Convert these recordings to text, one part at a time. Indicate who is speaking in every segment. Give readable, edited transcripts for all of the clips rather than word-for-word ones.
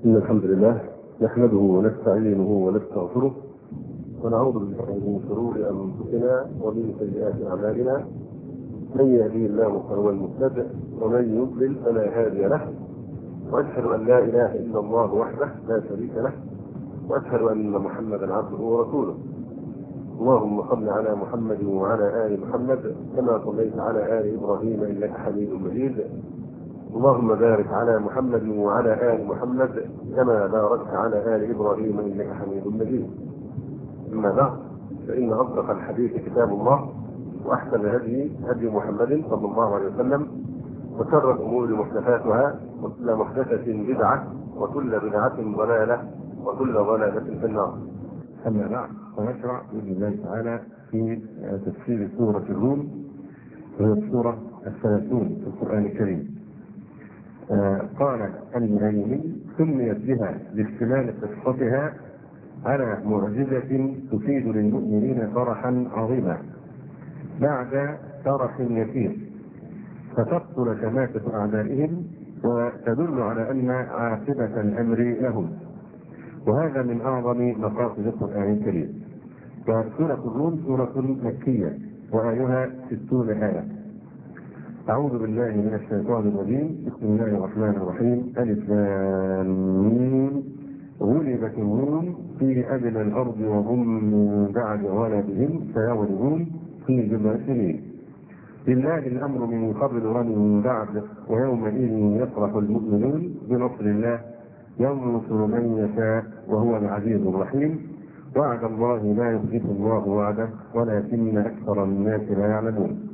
Speaker 1: إن الحمد لله نحمده ونستعينه ونستغفره ونعوذ بالله من شرور أنفسنا ومن سيئات أعمالنا. من يهديه الله فهو المهتد ومن يضلل فلا هادي له، وأشهد أن لا إله إلا الله وحده لا شريك له، وأشهد أن محمدا عبده ورسوله. اللهم صل على محمد وعلى آل محمد كما صليت على آل إبراهيم إنك حميد مجيد. اللهم بارك على محمد وعلى آل محمد كما باركت على آل إبراهيم إنك حميد مجيد. أما بعد، فإن أصدق الحديث كتاب الله، وأحسن الهدي هدي محمد صلى الله عليه وسلم، وشر الأمور محدثاتها، وكل محدثة بدعة، وكل بدعة ضلالة، وكل ضلالة في النار. أما بعد، فنشرع بإذن الله تعالى في تفسير سورة الروم، وهي السورة 30 في القرآن الكريم. قال العلمي سميت بها لاحتمال قصتها على معجزة تفيد للمؤمنين فرحا عظيما بعد فرح يسير، فتبطل شماتة أعدائهم وتدل على أن عاقبة الأمر لهم، وهذا من أعظم مقاصد القرآن الكريم. وسورة الروم سورة مكية وآيها 60 آية. أعوذ بالله من الشيطان الرجيم. بسم الله الرحمن الرحيم. ألف لام ميم. غلبت الروم في أدنى الأرض وهم من بعد غلبهم سيغلبون في بضع سنين. لله الأمر من قبل ومن بعد، ويومئذ يفرح المؤمنون بنصر الله ينصر من يشاء وهو العزيز الرحيم. وعد الله لا يخلف الله وعده ولكن أكثر الناس لا يعلمون.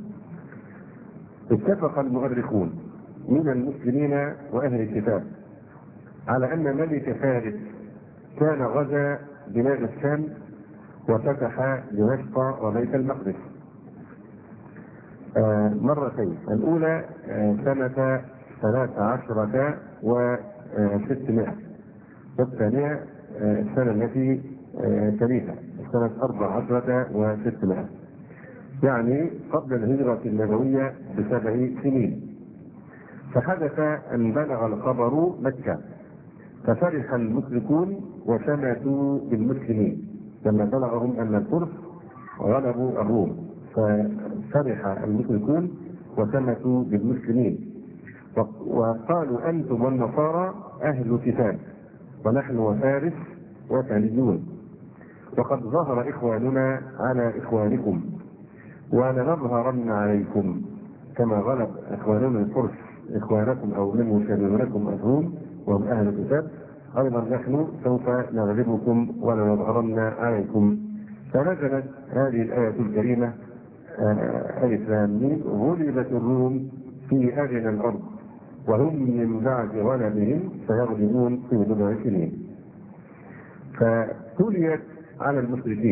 Speaker 1: اتفق المؤرخون من المسلمين وأهل الكتاب على أن ملك فارس كان غزا بلاد الشام وفتح دمشق وبيت المقدس مرتين. الأولى سنة 13 و600، والثانية السنة التي تليها سنة 14 و600، يعني قبل الهجرة النبوية ب7 سنين. فحدث أن بلغ الخبر مكة، ففرح المشركون وشمتوا بالمسلمين لما بلغهم أن الفرس غلبوا الروم، ففرح المشركون وشمتوا بالمسلمين وقالوا أنتم والنصارى أهل كتاب ونحن وفارس وثانيون، وقد ظهر إخواننا على إخوانكم ولنظهرن عليكم كما غلب إخواننا الفرس إخوانكم أو من يشابهونكم الروم وهم أهل الكتاب، أيضا نحن سوف نغلبكم ولنظهرن عليكم. فنزلت هذه الآية الكريمة ألف لام ميم. غلبت الروم في أدنى الأرض وهم من بعد غلبهم سيغلبون في بضع سنين. فتليت على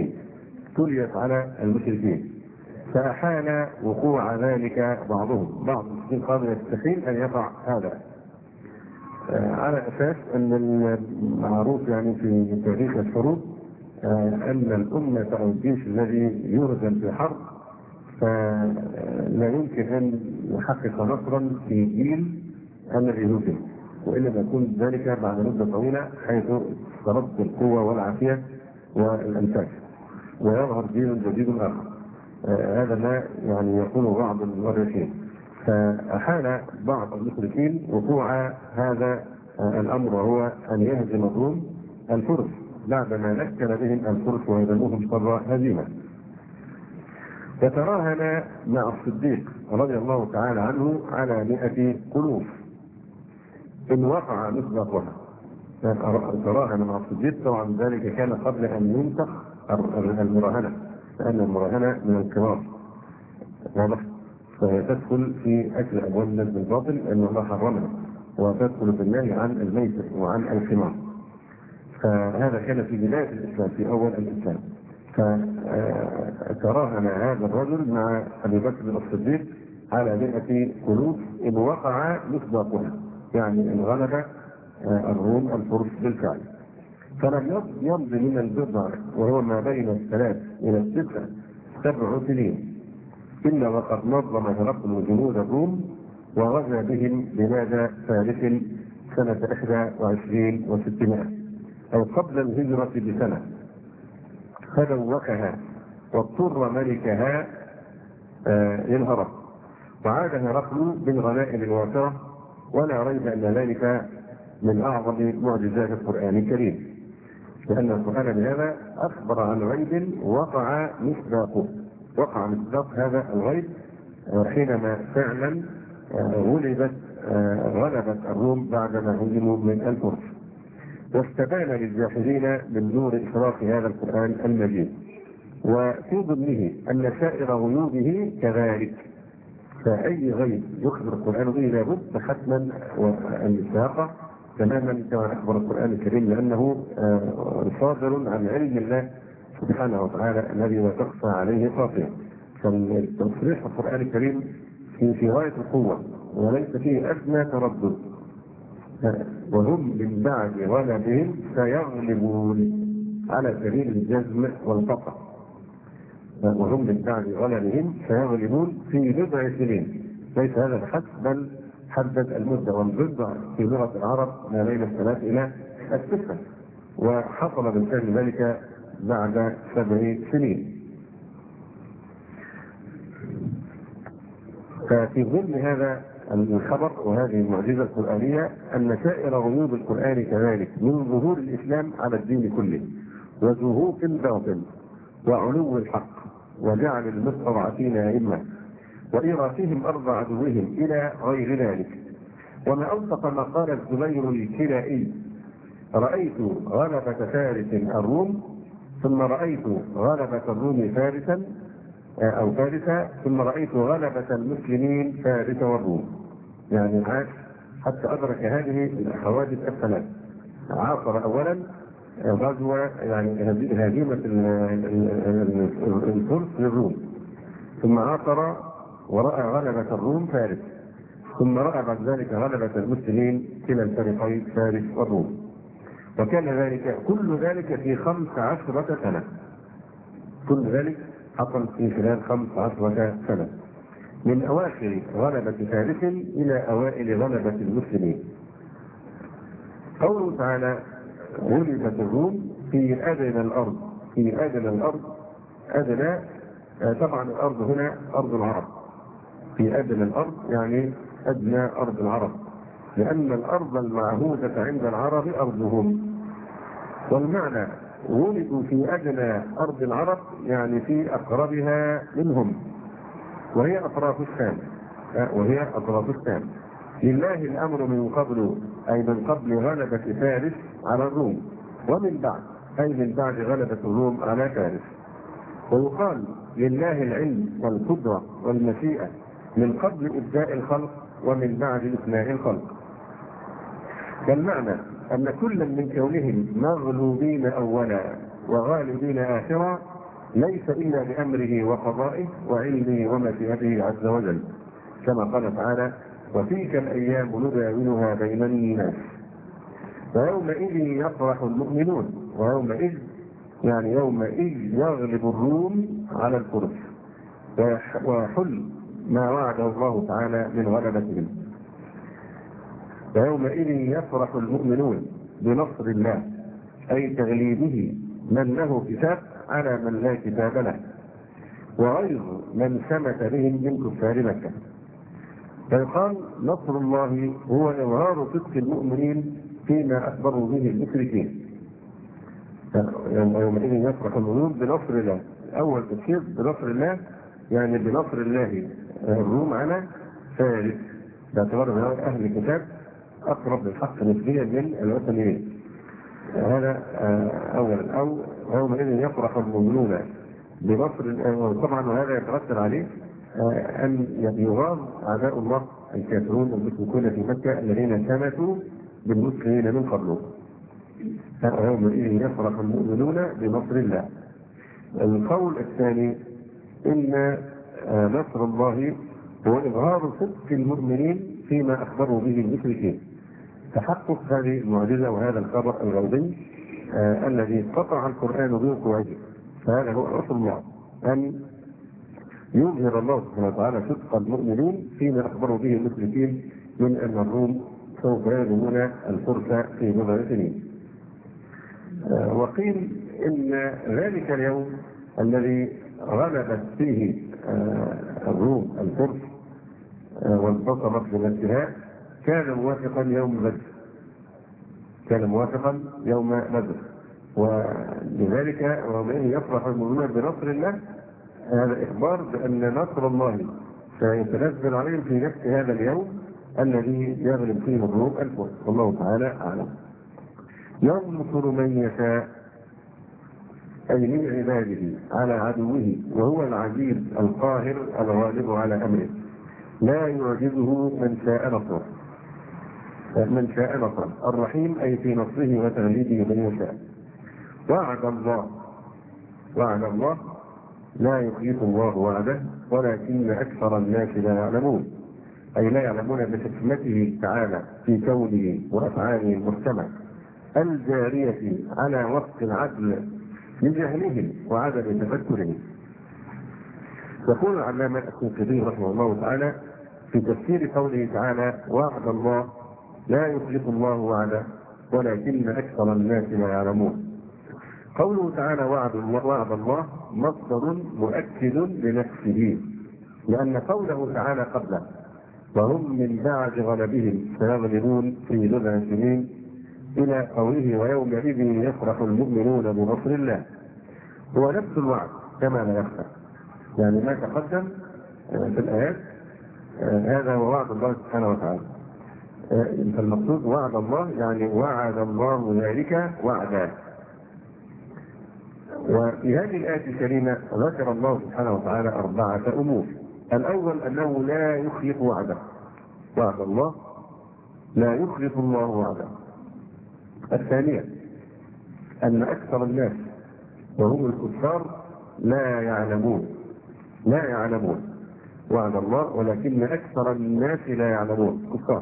Speaker 1: المشركين فأحال وقوع ذلك بعضهم. بعض المسلمين قالوا يستحيل أن يقع هذا، على أساس أن المعروف يعني في تاريخ الحروب أن الأمة أو الجيش الذي يرزم في حرب فلا يمكن أن يحقق نصرا في جيل الذي هزم، وإلا يكون ذلك بعد مدة طويلة حيث ترد القوة والعافية والأنفاس ويظهر جيل جديد آخر. هذا ما يعني يقول بعض المؤرخين. فأحال بعض المشركين وقوع هذا الأمر، وهو أن يهزم الروم الفرس بعدما نكل بهم الفرس وهزموهم شر هزيمة. وتراهن مع الصديق رضي الله تعالى عنه على 100 قلوب إن وقع مصداقها. تراهن مع الصديق، طبعا ذلك كان قبل أن ينسخ المراهنة، لأن المراهنة من الكبار واضح، فتدخل في أكل أموال الناس بالباطل لأن الله حرمها، وتدخل في النهي عن الميسر وعن الخمار. فهذا كان في بداية الإسلام، في أول الإسلام. فتراهن هذا الرجل مع أبي بكر الصديق على 100 قلوب إن وقع مصداقها، يعني إن غلب الروم الفرس بالفعل. فلم يمض من البضع وهو ما بين 3 إلى 7 سنين إلا وقد نظم هرقل جنود الروم وغزا بهم بلاد فارس سنة 21 و600 أو قبل الهجرة بسنة، فدوكها واضطر ملكها للهرب، وعاد هرقل بالغنائم الوافرة، ولا ريب أن ذلك من أعظم معجزات القرآن الكريم، لأن القرآن بهذا أخبر عن غيب وقع مصداق هذا الغيب حينما فعلا غلبت الروم بعدما هزموا من الفرس، واستبان للجاحدين من نور إشراق هذا القرآن المجيد، وفي ضمنه أن سائر غيوبه كذلك، فأي غيب يخبر القرآن به لابد حتما والمساقة تماما كما أخبر القرآن الكريم، لأنه صادر عن علم الله سبحانه وتعالى الذي لا تخفى عليه خافية. فالتصريح القرآن الكريم في غاية القوة وليس فيه أدنى تردد، وهم من بعد غلبهم سيغلبون على سبيل الجزم والقطع، وهم من بعد غلبهم سيغلبون في بضع سنين، ليس هذا الحد بل حدد المدة، والبضع في لغة العرب ما بين الثلاث إلى التسع، وحصل بالفعل ذلك بعد 7 سنين. ففي ضمن هذا الخبر وهذه المعجزة القرآنية أن سائر غيوب القرآن كذلك، من ظهور الإسلام على الدين كله، وزهوق الباطل، وعلو الحق، وجعل المستضعفين أئمة، وإيراثهم أرض عدوهم إلى غير ذلك. وما أوثق ما قال الزبير الكلائي: رأيت غلبة فارس الروم، ثم رأيت غلبة الروم فارسا أو فارسا، ثم رأيت غلبة المسلمين فارس والروم. يعني عاش حتى أدرك هذه الحوادث الثلاث. عاصر أولا غزوة يعني هزيمة الفرس للروم، ثم عاصر ورأى غلبة الروم فارس، ثم رأى بعد ذلك غلبة المسلمين كلا الفريقين فارس والروم. وكان ذلك كل ذلك في 15 سنة، كل ذلك حصل في خلال 15 سنة، من أواخر غلبة فارس إلى أوائل غلبة المسلمين. قوله تعالى: غلبت الروم في أدنى الأرض، في أدنى الأرض، أدنى طبعا الأرض هنا أرض العرب، في أدنى الأرض يعني أدنى أرض العرب، لأن الأرض المعهودة عند العرب أرضهم. والمعنى ولدوا في أدنى أرض العرب يعني في أقربها منهم، وهي أطراف الشام، لله الأمر من قبل، أي من قبل غلبة فارس على الروم، ومن بعد أي من بعد غلبة الروم على فارس. ويقال لله العلم والقدرة والمشيئة من قبل إبداء الخلق ومن بعد إثناء الخلق. والمعنى أن كل من كونهم مغلوبين أولا وغالبين آخرا ليس إلا بأمره وقضائه وعلمه ومشيئته عز وجل، كما قال تعالى: وتلك الأيام نداولها بين الناس. ويومئذ يفرح المؤمنون، ويومئذ يعني يومئذ يغلب الروم على الفرس، ويحل ما وعده الله تعالى من غلبتهم. ويومئذ يفرح المؤمنون بنصر الله، أي تغليبه من له كتاب على من لا كتاب له، وغيظ من ثبت بهم من كفار مكة. فيقال نصر الله هو إظهار صدق المؤمنين فيما أخبروا به المشركين. يومئذ يفرح المؤمنون بنصر الله، أول تفسير بنصر الله يعني بنصر الله الروم على فارس، باعتبار أهل الكتاب أقرب للحق نسبيا من الوثنيين. هذا أولا. أو يومئذ يفرح المؤمنون بنصر، طبعا وهذا يترتب عليه أن يغاظ أعداء الله الكافرون المشركون في مكة الذين كانوا بالمسلمين من قبله. يومئذ يفرح المؤمنون بنصر الله. القول الثاني إن نصر الله هو إظهار صدق المؤمنين فيما أخبروا به المشركين، تحقق هذه المعجزة وهذا الخبر الغيبي الذي قطع القرآن بوقوعه. فهذا هو نصر الله، أن يظهر الله سبحانه وتعالى صدق المؤمنين فيما أخبروا به المشركين من أن الروم سوف يجدون الفرصة في بضع سنين. وقيل إن ذلك اليوم الذي غلبت فيه الروم الفرس وانتصرت بنفسها كان موافقا يوم بدر، كان موافقا يوم بدر، ولذلك ومن يفرح المؤمنون بنصر الله هذا إخبار بأن نصر الله سيتنزل عليهم في نفس هذا اليوم الذي يغلب فيه الروم الفرس، والله تعالى أعلم. ينصر من يشاء أي من عباده على عدوه، وهو العزيز القاهر الغالب على أمره، لا يعجزه من شاء نصره، من شاء نصره، الرحيم أي في نصره وتغليبه من يشاء. وعد الله لا يخلف الله وعده ولكن أكثر الناس لا يعلمون، أي لا يعلمون بحكمته تعالى في كونه وأفعاله المحكمة الجارية على وفق العدل لجهلهم وعدم تفكرهم. يقول العلامة الشنقيطي رحمه الله تعالى في تفسير قوله تعالى وعد الله لا يخلف الله وعده ولكن أكثر الناس لا يعلمون. قوله تعالى وعد الله مصدر مؤكد لنفسه، لأن قوله تعالى قبله وهم من بعد غلبهم سيغلبون في بضع سنين إلى قوله ويومئذ يفرح المؤمنون بنصر الله هو نفس الوعد كما لا يخفى، يعني ما تقدم في الآيات هذا هو وعد الله سبحانه وتعالى. فالمقصود وعد الله يعني وعد الله ذلك وعدا. وفي هذه الآية الكريمة ذكر الله سبحانه وتعالى 4 أمور. الأول أنه لا يخلف وعده، وعد الله لا يخلف الله وعده. الثانية أن أكثر الناس وهم الكفار لا يعلمون وعد الله ولكن أكثر الناس لا يعلمون كفار.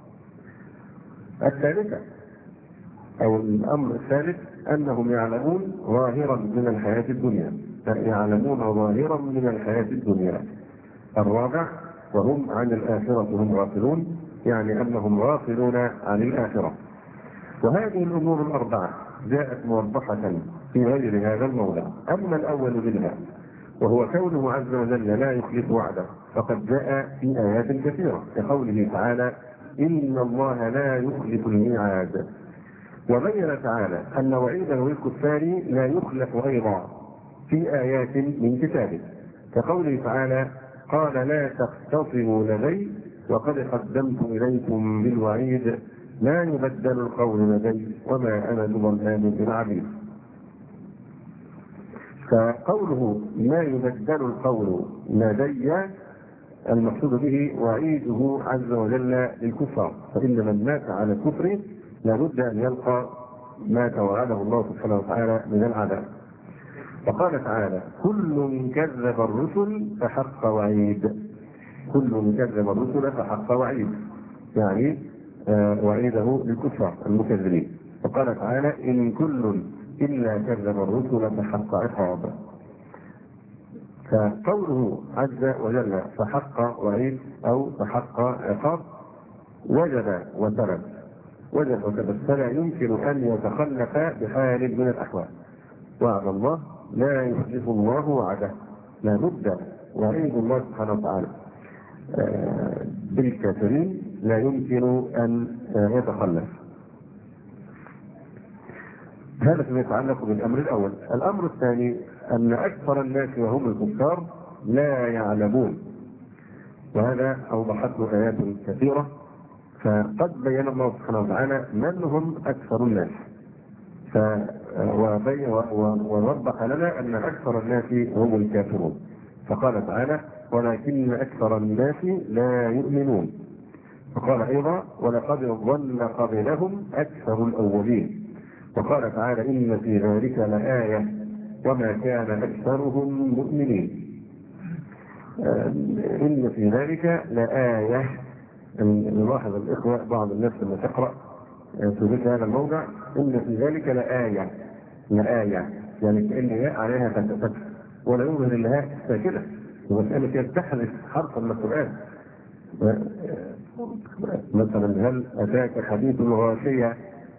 Speaker 1: الثالثة أو الأمر الثالث أنهم يعلمون ظاهرا من الحياة الدنيا، يعلمون ظاهرا من الحياة الدنيا. الرابع وهم عن الآخرة هم غافلون، يعني أنهم غافلون عن الآخرة. وهذه الأمور 4 جاءت موضحة في غير هذا الموضع. أما الأول منها وهو كونه عز وجل لا يخلف وعده فقد جاء في آيات كثيرة كقوله تعالى إن الله لا يخلف الميعاد، وبين تعالى أن وعيده للكفار لا يخلف أيضا في آيات من كتابه كقوله تعالى قال لا تختصموا لدي وقد قدمت إليكم بالوعيد لا يبدل القول لدي وما أنا بظلام للعبيد. فقوله لا يبدل القول لدي المقصود به وعيده عز وجل للكفار، فإن من مات على الكفر لابد أن يلقى ما توعده الله سبحانه وتعالى من العذاب. وقال تعالى كل كذب الرسل فحق وعيد، كل كذب الرسل فحق وعيد، يعني وعيده للكفار المكذبين. وقال تعالى إن كل إلا كذب الرسل فحق عقاب. فقوله عز وجل فحق وعيد أو فحق عقاب وجب وثبت، فلا يمكن أن يتخلف بحال من الأحوال. وعد الله لا يخلف الله وعده، لا بد وعيد الله سبحانه وتعالى بالكافرين لا يمكن أن يتخلف. هذا فيما يتعلق بالأمر الأول. الأمر الثاني أن أكثر الناس وهم الكفار لا يعلمون، وهذا أوضحته آيات كثيرة. فقد بين الله سبحانه وتعالى من هم أكثر الناس، ووضح لنا أن أكثر الناس هم الكافرون، فقال تعالى ولكن أكثر الناس لا يؤمنون. فقال أيضا ولقد ضل قبلهم أكثر الأولين. وقال تعالى إن في ذلك لآية وما كان أكثرهم مؤمنين. إن في ذلك لآية، نلاحظ الإخوة بعض الناس لما تقرأ في مثل هذا الموضع إن في ذلك لآية، يعني كأن ياء عليها فتح ولا يوجد لها ساكنة، ومسألة كانت تحذف حرفا من القرآن. مثلا هل أتاك حديث الغاشية؟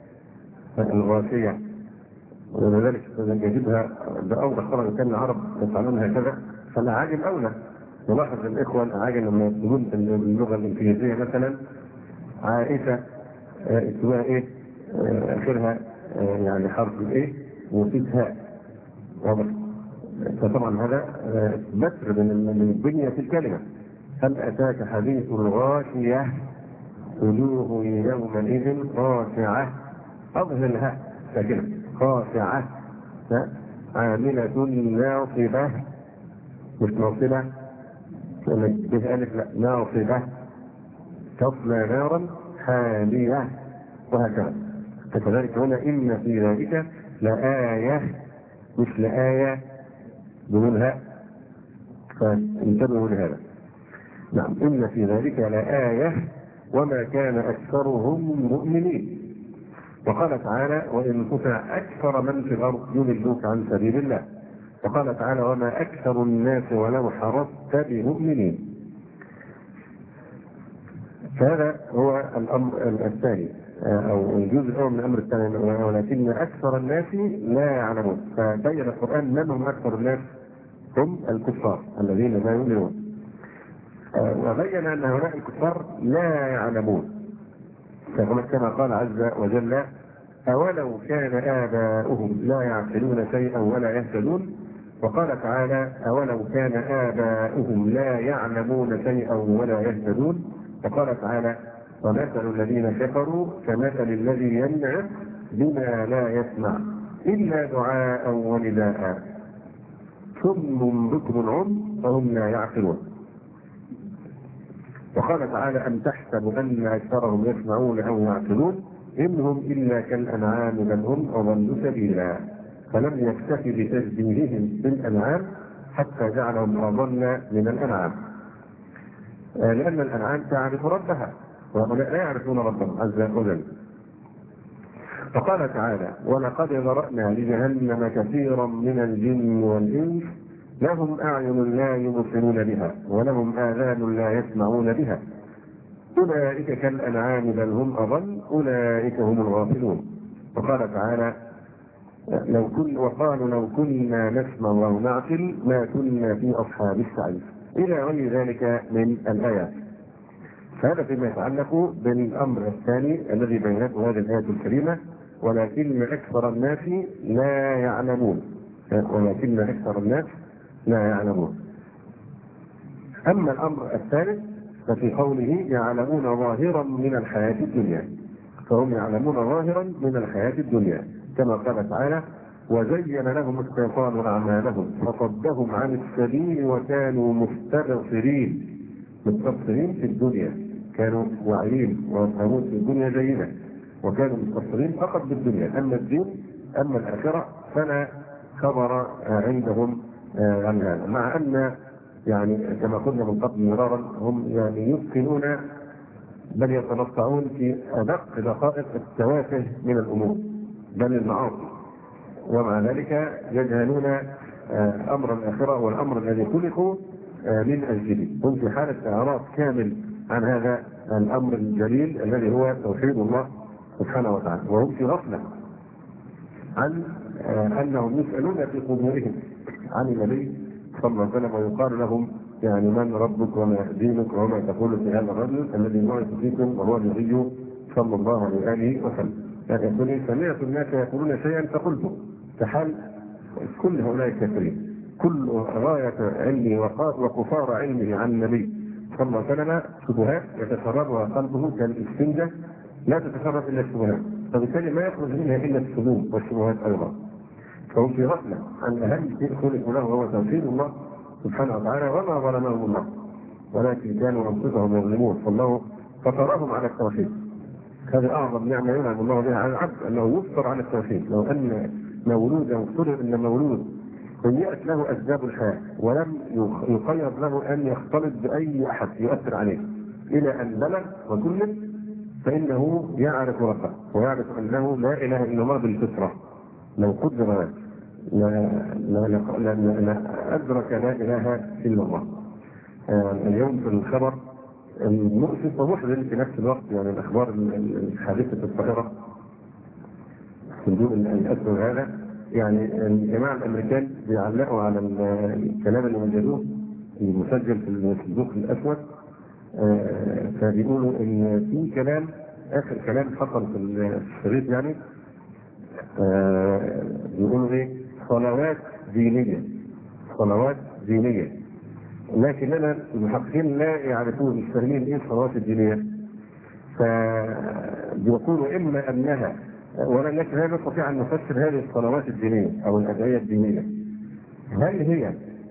Speaker 1: ولذلك نجدها بأوضح طبعا كان العرب يفعلون هكذا، فالأعاجم أولى. نلاحظ الإخوة الأعاجم لما يكتبون باللغة الإنجليزية مثلا عائشة اسمها إيه؟ آخرها يعني حرف الإيه وفي هاء، واضح؟ فطبعا هذا بتر من بنية الكلمة. هل أتاك حديث الغاشية؟ وجوه يومئذ خاشعة، أظهر الهاء ساكنة، خاشعة عاملة ناصبة، مش ناصبة به ألف، لا ناصبة تصلى نارا حامية، وهكذا. فكذلك هنا إن في ذلك لآية، مش لآية بدون هاء، فانتبهوا لهذا. نعم، إن في ذلك لآية وما كان أكثرهم مؤمنين. وقال تعالى وإن تطع أكثر من في الأرض يضلوك عن سبيل الله. وقال تعالى وما أكثر الناس ولو حرصت بمؤمنين. فهذا هو الأمر الثاني أو الجزء الأول من الأمر الثاني، ولكن أكثر الناس لا يعلمون. فبين القرآن من هم أكثر الناس؟ هم الكفار الذين لا يؤمنون. وبين أن هؤلاء الكفار لا يعلمون، كما قال عز وجل أولو كان آباؤهم لا يعقلون شيئا ولا يهتدون. وقال تعالى أولو كان آباؤهم لا يعلمون شيئا ولا يهتدون. وقال تعالى ومثل الذين كفروا كمثل الذي ينعق بما لا يسمع إلا دعاء ونداء صم بكم عمي فهم لا يعقلون. وقال تعالى أم تحسب أن أكثرهم يسمعون أو يعقلون إنهم إلا كالأنعام بل هم أضل سبيلا. فلم يكتف بتشبيههم بالأنعام حتى جعلهم أضل من الأنعام، لأن الأنعام تعرف ربها وهؤلاء لا يعرفون ربهم عز وجل. فقال تعالى ولقد ذرأنا لجهنم كثيرا من الجن والإنس لهم أعين لا يبصرون بها ولهم آذان لا يسمعون بها أولئك كالأنعام بل هم أضل أولئك هم الغافلون. وقال تعالى وقالوا لو كنا نسمع أو نعقل ما كنا في أصحاب السعير إلى غير ذلك من الآيات. فهذا فيما يتعلق بالأمر الثاني الذي بينته هذه الآية الكريمة ولكن أكثر الناس لا يعلمون. أما الأمر الثالث ففي قوله يعلمون ظاهرا من الحياة الدنيا، فهم يعلمون ظاهرا من الحياة الدنيا كما قال تعالى وزين لهم الشيطان أعمالهم فصدهم عن السبيل وكانوا مستبصرين في الدنيا، كانوا واعيين ويفهمون في الدنيا جيدا وكانوا مستبصرين فقط بالدنيا. أما الدين أما الآخرة فلا خبر عندهم عن هذا، مع أن يعني كما قلنا من قبل مرارا هم يعني يتقنون بل يتنطعون في أدق دقائق التوافه من الأمور بل المعاصي، ومع ذلك يجهلون أمر الآخرة والأمر الذي خلقوا من أجله. هم في حالة إعراض كامل عن هذا الأمر الجليل الذي هو توحيد الله سبحانه وتعالى، وهم في غفلة عن أنهم يسألون في قبورهم عن النبي صلى الله عليه وسلم ويقال لهم يعني من ربك وما دينك وما تقول في هذا الرجل الذي بعث فيكم وهو النبي صلى الله عليه وآله وسلم. يعني يقول سمعت الناس يقولون شيئا فقلته، كحال كل هؤلاء الكافرين كل غاية علمه وقصار علمه عن النبي صلى الله عليه وسلم شبهات يتسربها قلبه كالاستنجة لا تتسرب إلا الشبهات، فبالتالي ما يخرج منها إلا الشذوذ والشبهات أيضا. فهم في غفلة عن أهم شيء خلقوا له هو توحيد الله سبحانه وتعالى وما ظلمهم الله ولكن كانوا أنفسهم يظلمون، فالله فطرهم على التوحيد. هذه أعظم نعمة ينعم الله بها على العبد أنه يفطر على التوحيد. لو أن مولودا افترض أن مولود هيئت له أسباب الحياة ولم يقيض له أن يختلط بأي أحد يؤثر عليه إلى أن بلغ وكلف، فإنه يعرف ربه ويعرف أنه لا إله إلا الله بالفطرة. لو قدر لا أدرك لا إله إلا الله. اليوم في الخبر المؤسف ومحزن في نفس الوقت. يعني الأخبار الحادثة الطائرة صندوق الأسود هذا، يعني الجماعة الأمريكان بيعلقوا على الكلام اللي وجدوه المسجل في الصندوق الأسود، فبيقولوا إن في كلام، آخر كلام حصل في الشريط يعني، بيقولوا إيه؟ صلوات دينية، صلوات دينية، لكننا المحققين لا يعرفون، مش فاهمين إيه الصلوات الدينية. فبيقولوا إما أنها، ولكن لا نستطيع أن نفسر هذه الصلوات الدينية أو الأدعية الدينية، هل هي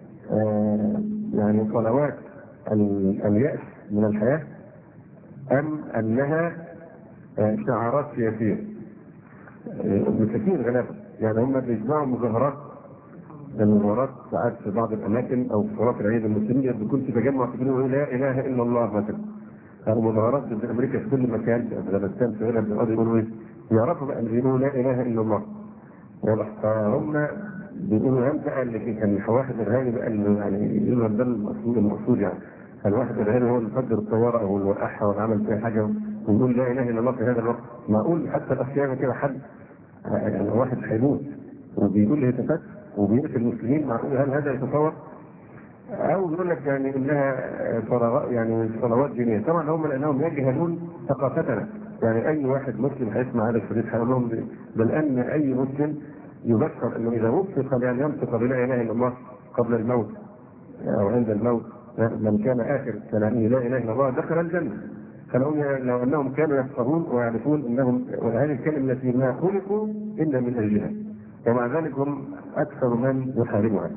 Speaker 1: يعني صلوات اليأس من الحياة، أم أنها شعارات سياسية بكثير غالبا. يعني هم بيجمعوا المظاهرات ساعات في بعض الأماكن أو في صلاة العيد المسلمين بيكون في تجمع كبير لا إله إلا الله مثلا، أو مظاهرات ضد أمريكا في كل مكان، في أفغانستان، في غيرها، بيقعدوا يقولوا إيه؟ يعرفوا بقى يقولوا لا إله إلا الله. فهم بيقولوا هم بقى اللي كان الواحد الإرهابي بقى اللي يعني يقولوا ده المقصود يعني الواحد الإرهابي هو اللي فجر الطيارة أو اللي وقعها ولا عمل فيها حاجة ويقول لا إله إلا الله في هذا الوقت. معقول حتى الأخيار كده حد يعني واحد هيموت وبيقول لي هتفت وبيقتل المسلمين، معقول هل هذا يتصور؟ أو يقول لك يعني إنها يعني صلوات دينية. طبعا هم لأنهم يجهلون ثقافتنا. يعني أي واحد مسلم هيسمع هذا الشريط هيقول لهم بل أن أي مسلم يذكر أنه إذا وفق بأن ينطق بلا إله إلا الله قبل الموت أو عند الموت، من كان آخر كلامه لا إله إلا الله دخل الجنة. لو أنهم كانوا يفقهون ويعرفون أنهم وهذه الكلمة التي ما خلقوا إلا من أجلها، ومع ذلك هم أكثر من يحاربها.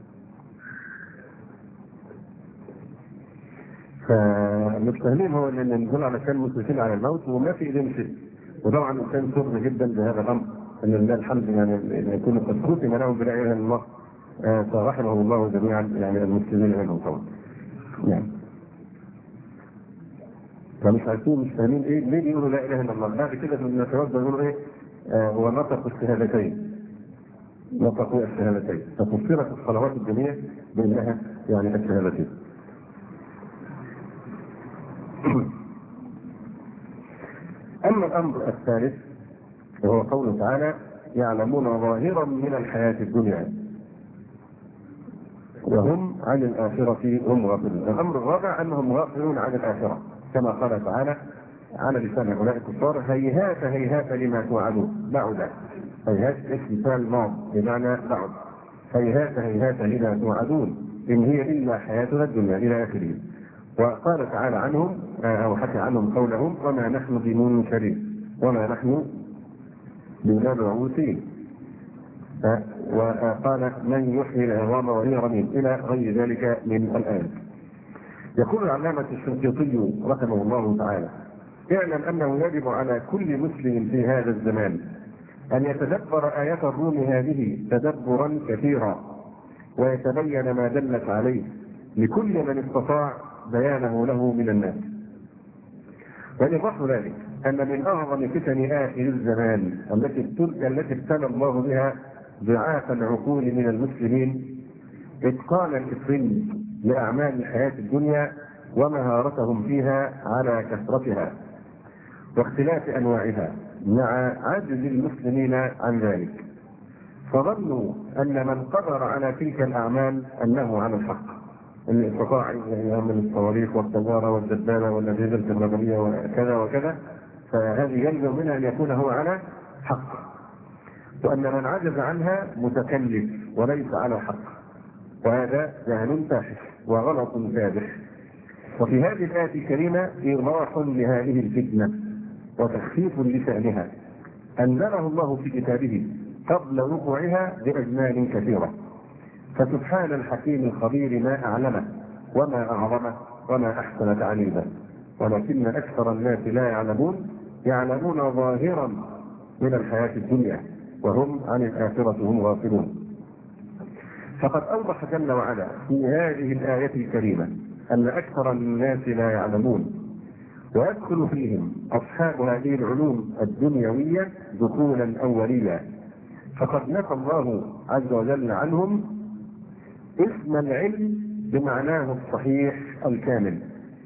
Speaker 1: فمستهلين هو ان نقول على كان مسلمين على الموت وما في ايديهم شيء. وطبعا كان سر جدا بهذا الامر ان لله الحمد يعني يكون قد ختم لهم بلا اله الا الله، فرحمه الله جميعا يعني المسلمين منهم طبعا. يعني فمش عارفين، مش فاهمين ايه ليه يقولوا لا اله الا الله. بعد كده في النشرات بيقولوا ايه؟ هو نطقوا الشهادتين، نطقوا الشهادتين، ففسرت الصلوات الدينيه بانها يعني الشهادتين. أما الأمر الثالث وهو قوله تعالى يعلمون ظاهرا من الحياة الدنيا وهم عن الآخرة هم غافلون. الأمر الرابع أنهم غافلون عن الآخرة كما قال تعالى على لسان هؤلاء الكفار هيهات هيهات لما توعدون. بعد هيهات اسم فعل ماضي بمعنى بعد، هيهات هيهات لما توعدون إن هي إلا حياتنا الدنيا إلى آخره. وقال تعالى عنهم أو حكى عنهم قولهم وما نحن بمنشرين وما نحن بمبعوثين، وقال من يحيي العظام وهي رميم إلى غير ذلك من الآيات. يقول العلامة الشنقيطي رحمه الله تعالى اعلم أنه يجب على كل مسلم في هذا الزمان أن يتدبر آيات الروم هذه تدبرا كثيرا ويتبين ما دلت عليه لكل من استطاع بيانه له من الناس. وإيضاح ذلك أن من أعظم فتن آخر الزمان التي ابتلى الله بها ضعاف العقول من المسلمين إتقان الإفراد لأعمال الحياة الدنيا ومهارتهم فيها على كثرتها واختلاف أنواعها مع عجز المسلمين عن ذلك، فظنوا أن من قدر على تلك الأعمال أنه على الحق، اللي استطاع يعمل الصواريخ والطيارة والدبابة والأجهزة الكهربائية وكذا وكذا، فهذه يلزم منها أن يكون هو على حق، وأن من عجز عنها متكلف وليس على حق، وهذا جهل فاحش وغلط فادح. وفي هذه الآية الكريمة إيضاح لهذه الفتنة وتخفيف لشأنها أنزله الله في كتابه قبل وقوعها بأجمال كثيرة. فسبحان الحكيم الخبير ما أعلمه وما أعظمه وما أحسن تعليمه، ولكن أكثر الناس لا يعلمون ظاهرا من الحياة الدنيا وهم عن الآخرة هم غافلون. فقد أوضح جل وعلا في هذه الآية الكريمة أن أكثر الناس لا يعلمون، ويدخل فيهم أصحاب هذه العلوم الدنيوية دخولا أوليا. فقد نفى الله عز وجل عنهم اسم العلم بمعناه الصحيح الكامل،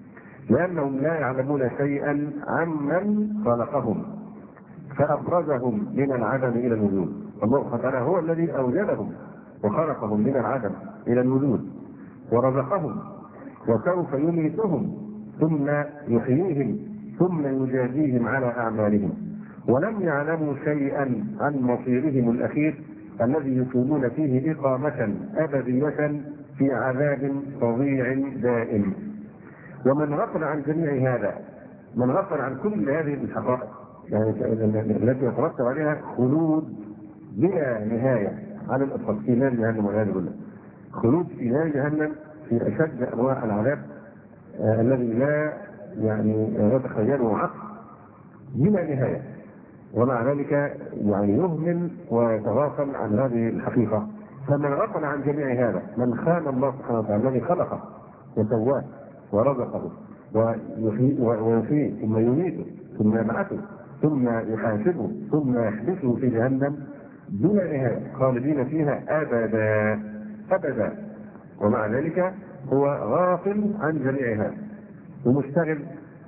Speaker 1: لأنهم لا يعلمون شيئا عمن خلقهم فأبرزهم من العدم إلى الوجود. الله سبحانه وتعالى هو الذي أوجدهم وخلقهم من العدم إلى الوجود ورزقهم، وسوف يميتهم ثم يحييهم ثم يجازيهم على أعمالهم، ولم يعلموا شيئا عن مصيرهم الأخير الذي يقيمون فيه إقامة أبدية في عذاب فظيع دائم. ومن غفل عن جميع هذا، من غفل عن كل هذه الحقائق يعني التي يترتب عليها خلود بلا نهاية على الأطلاق في نار جهنم والعياذ بالله، خلود في نار جهنم في أشد أنواع العذاب الذي لا يعني يتخيله عقل بلا نهاية، ومع ذلك يعني يهمل ويتغافل عن هذه الحقيقة. فمن غفل عن جميع هذا، من خان الله سبحانه وتعالى الذي خلقه وسواه ورزقه ويحييه ثم يميته ثم يبعثه ثم يحاسبه ثم يحبسه في جهنم دون نهاية خالدين فيها أبدا أبدا، ومع ذلك هو غافل عن جميع هذا ومشتغل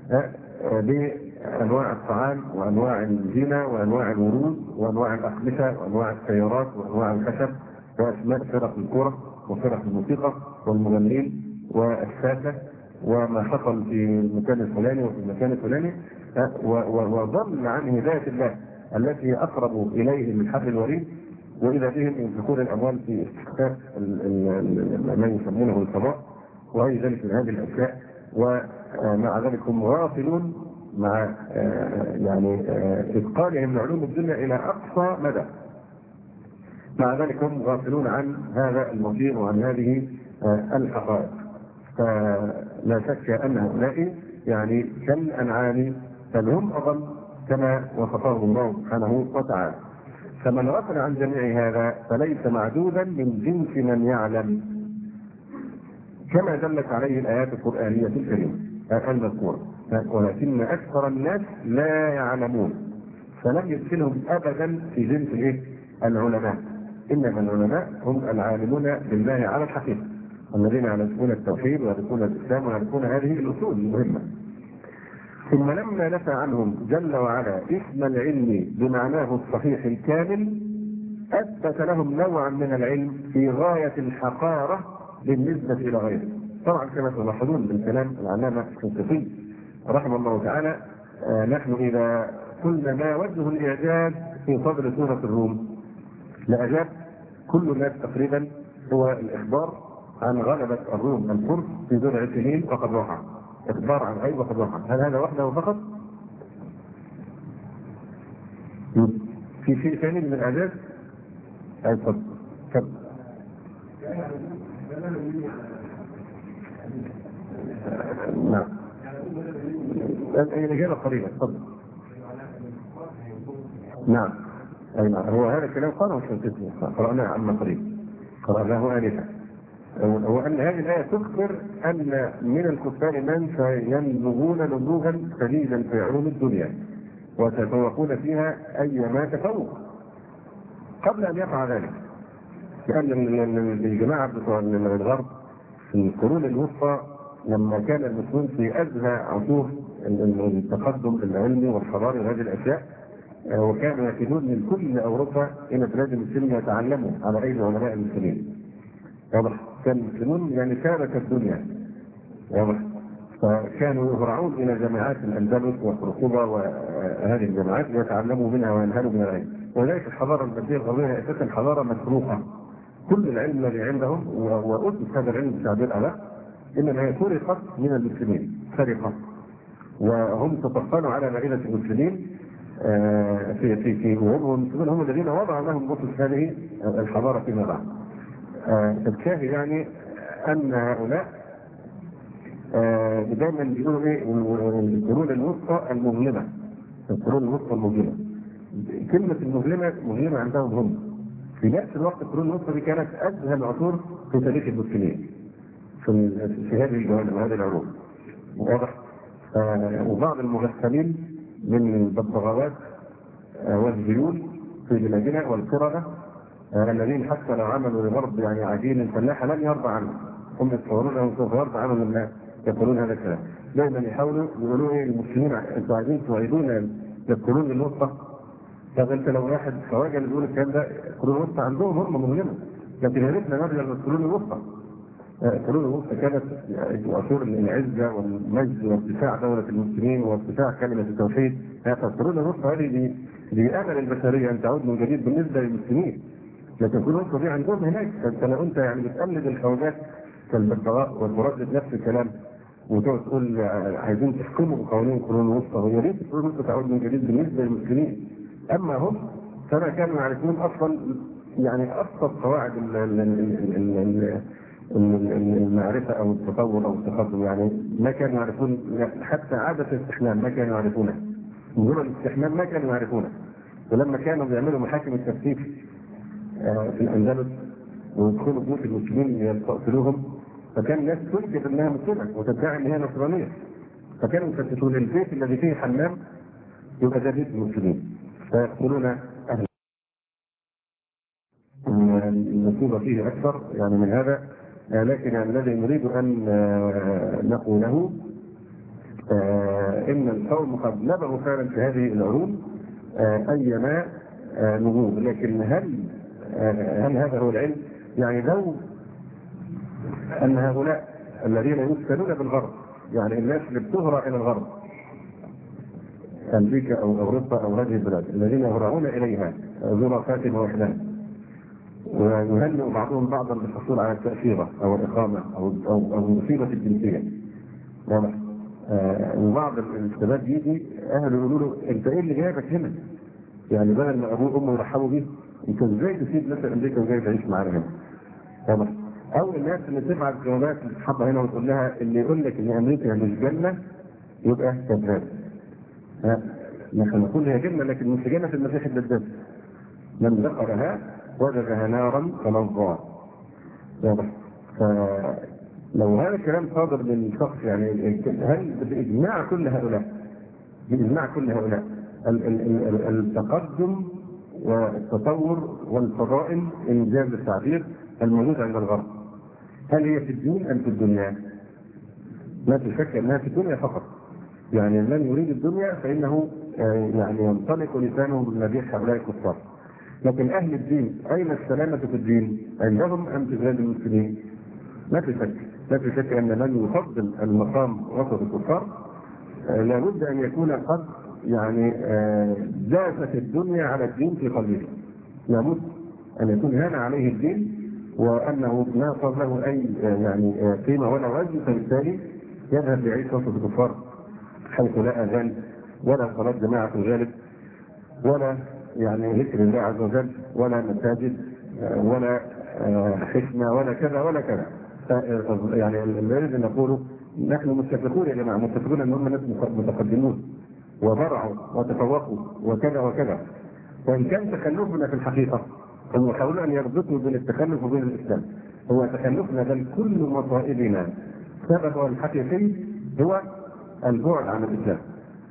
Speaker 1: بأنواع الطعام وأنواع الزنا وأنواع الورود وأنواع الأقمشة وأنواع السيارات وأنواع الخشب وأسماء فرق الكرة وفرق الموسيقى والمغنين والساسة وما حصل في المكان الفلاني وفي المكان الفلاني، وضل عن هداية الله التي أقرب إليه من حبل الوريد، وإذا بهم ينفقون الأموال في استحقاق ما يسمونه القضاء وغير ذلك من هذه الأشياء، ومع ذلك هم غافلون مع يعني إتقانهم لعلوم الدنيا إلى أقصى مدى، مع ذلك هم غافلون عن هذا المصير وعن هذه الحقائق. فلا شك أن هؤلاء يعني كالأنعام بل هم أضل كما وصفه الله سبحانه وتعالى. فمن غفل عن جميع هذا فليس معدودا من جنس من يعلم، كما دلت عليه الآيات القرآنية الكريمة المذكورة، ولكن أكثر الناس لا يعلمون، فلم يدخلهم أبدا في جنس العلماء، إنما العلماء هم العالمون بالله على الحقيقة الذين يعرفون التوحيد ويعرفون الإسلام ويعرفون هذه الأصول المهمة. ثم لما نفى عنهم جل وعلا اسم العلم بمعناه الصحيح الكامل، أثبت لهم نوعا من العلم في غاية الحقارة بالنسبة إلى غيره. طبعا كما تلاحظون من كلام العلامة الشنقيطي رحمه الله تعالى، نحن إذا قلنا ما وجه الإعجاز في صدر سورة الروم لأجاب كل الناس تقريبا هو الإخبار عن غلبة الروم الفرس في بضع سنين وقد وقع، إخبار عن غيب وقد وقع. هل هذا وحده فقط؟ في شيء ثاني من الإعجاز؟ تفضل. نعم. الإجابة قريبة، تفضل. نعم. أي نعم، هو هذا الكلام قاله الشنقيطي قرأناه عما قريب، قرأناه آنفا، هو أن هذه الآية تخبر أن من الكفار من سينبغون نبوغا شديدا في علوم الدنيا وسيتفوقون فيها أيما تفوق قبل أن يقع ذلك، لأن الجماعة بتوع الغرب في القرون الوسطى لما كان المسلمون في أزهى عصور التقدم العلمي والحضاري وهذه الأشياء، وكانوا يكيدون من كل أوروبا إلى بلاد المسلمين يتعلموا على أيدي علماء المسلمين. واضح؟ كان المسلمون يعني شارك الدنيا، واضح؟ فكانوا يهرعون إلى جامعات الأندلس وقرطبة وهذه الجامعات ليتعلموا منها وينهلوا من العلم، ولذلك الحضارة المادية الغربية أساسا حضارة مسروقة، كل العلم الذي عندهم وأسس هذا العلم بتعبير الآلاء إنما هي سرقت من المسلمين سرقة، وهم تطفلوا على مائدة المسلمين في وهم المسلمين هم الذين وضعوا لهم أسس هذه الحضارة فيما بعد. الشاهد يعني أن هؤلاء دائما بيقولوا القرون الوسطى المظلمة، القرون الوسطى المظلمة، كلمة المظلمة مظلمة عندهم هم، في نفس الوقت القرون الوسطى دي كانت أزهى العصور في تاريخ المسلمين في هذه الجوانب وهذه العلوم، واضح؟ وبعض المغفلين من الببغاوات والذيول في بلادنا والقردة الذين حتى لو عملوا لغرب يعني عجين الفلاحة لن يرضى عنه، هم يتصورون انهم سوف يرضى عنهم يقولون هذا الكلام. دائما يحاولوا يقولوا ايه المسلمين انتوا عايزين توعدونا بالقرون الوسطى. طب انت لو واحد خواجه اللي بيقول الكلام ده، القرون الوسطى عندهم هم مظلمه، لكن يا ريتنا نرجع للقرون الوسطى. القرون الوسطى كانت عصور العزه والمجد وارتفاع دوله المسلمين وارتفاع كلمه التوحيد. القرون الوسطى هذه لامل البشريه ان تعود من جديد بالنسبه للمسلمين. لكن القرون الوسطى دي عندهم هناك. فانت لو انت يعني بتقلد الخواجات كالبغاء والمردد نفس الكلام وتقعد تقول عايزين تحكموا بقوانين القرون الوسطى، ويا ريت القرون الوسطى تعود من جديد بالنسبه للمسلمين. اما هم فما كانوا يعرفون اصلا يعني ابسط قواعد المعرفه او التطور او التقدم. يعني ما كانوا يعرفون حتى عاده الاستحمام ما كانوا يعرفونها. نظام الاستحمام ما كانوا يعرفونها. ولما كانوا بيعملوا محاكم التفتيش في الاندلس ويدخلوا بيوت المسلمين يستقتلوهم، فكان الناس تنكر انها مسلمه وتدعي ان هي نصرانيه. فكانوا يفتشون البيت الذي فيه حمام يبقى ده بيت المسلمين فيقتلون اهله. النصيبه فيه اكثر يعني من هذا. لكن يعني الذي نريد ان نقوله ان القوم قد نبغوا فعلا في هذه العلوم ايما نبوغ. لكن هل هذا هو العلم؟ يعني لو ان هؤلاء الذين يفتنون بالغرب، يعني الناس اللي بتهرع الى الغرب، امريكا او اوروبا او هذه البلاد الذين يهرعون اليها ظرافات واحلام ويهنئ بعضهم بعضا بالحصول على التاشيره او الاقامه او المصيبه الجنسيه. واضح؟ وبعض الشباب يجي اهله يقولوا له انت ايه اللي جايبك هنا؟ يعني بدل ما ابوه وامه يرحبوا بيه، انت ازاي تسيب ناس امريكا وجاي تعيش معانا هنا؟ واضح؟ او الناس اللي تبعت جوابات لصحابها هنا وتقول لها اللي يقول لك ان امريكا مش جنه يبقى كذاب. نحن نقول هي جنه لكن مش جنه المسيح الدجال. من ذكرها وجدها نارا فلظى. واضح؟ فلو هذا الكلام صادر من شخص يعني هل باجماع كل هؤلاء التقدم والتطور والفضائل انجاز التعبير الموجود عند الغرب هل هي في الدين ام في الدنيا؟ لا شك انها في الدنيا فقط. يعني من يريد الدنيا فانه يعني ينطلق لسانه بالمديح هؤلاء الكفار. لكن اهل الدين اين السلامه في الدين؟ عندهم ام في بلاد المسلمين؟ لا في شك ان من يفضل المقام وسط الكفار لابد ان يكون قد يعني داست الدنيا على الدين في قلبه. لابد ان يكون هان عليه الدين وانه ما صار له اي يعني قيمه ولا وزن، فبالتالي يذهب يعيش وسط الكفار حيث لا اذان ولا صلاه جماعه الغالب ولا يعني ذكر الله عز وجل ولا مساجد ولا حكمه ولا كذا ولا كذا. يعني الذي نقوله نحن متفقون يا جماعه، متفقون ان هم ناس متقدمون وبرعوا وتفوقوا وكذا وكذا. وان كان تخلفنا في الحقيقه هم يحاولون ان يربطوا بين التخلف وبين الاسلام. هو تخلفنا بل كل مصائبنا سببها الحقيقي هو البعد عن الاسلام.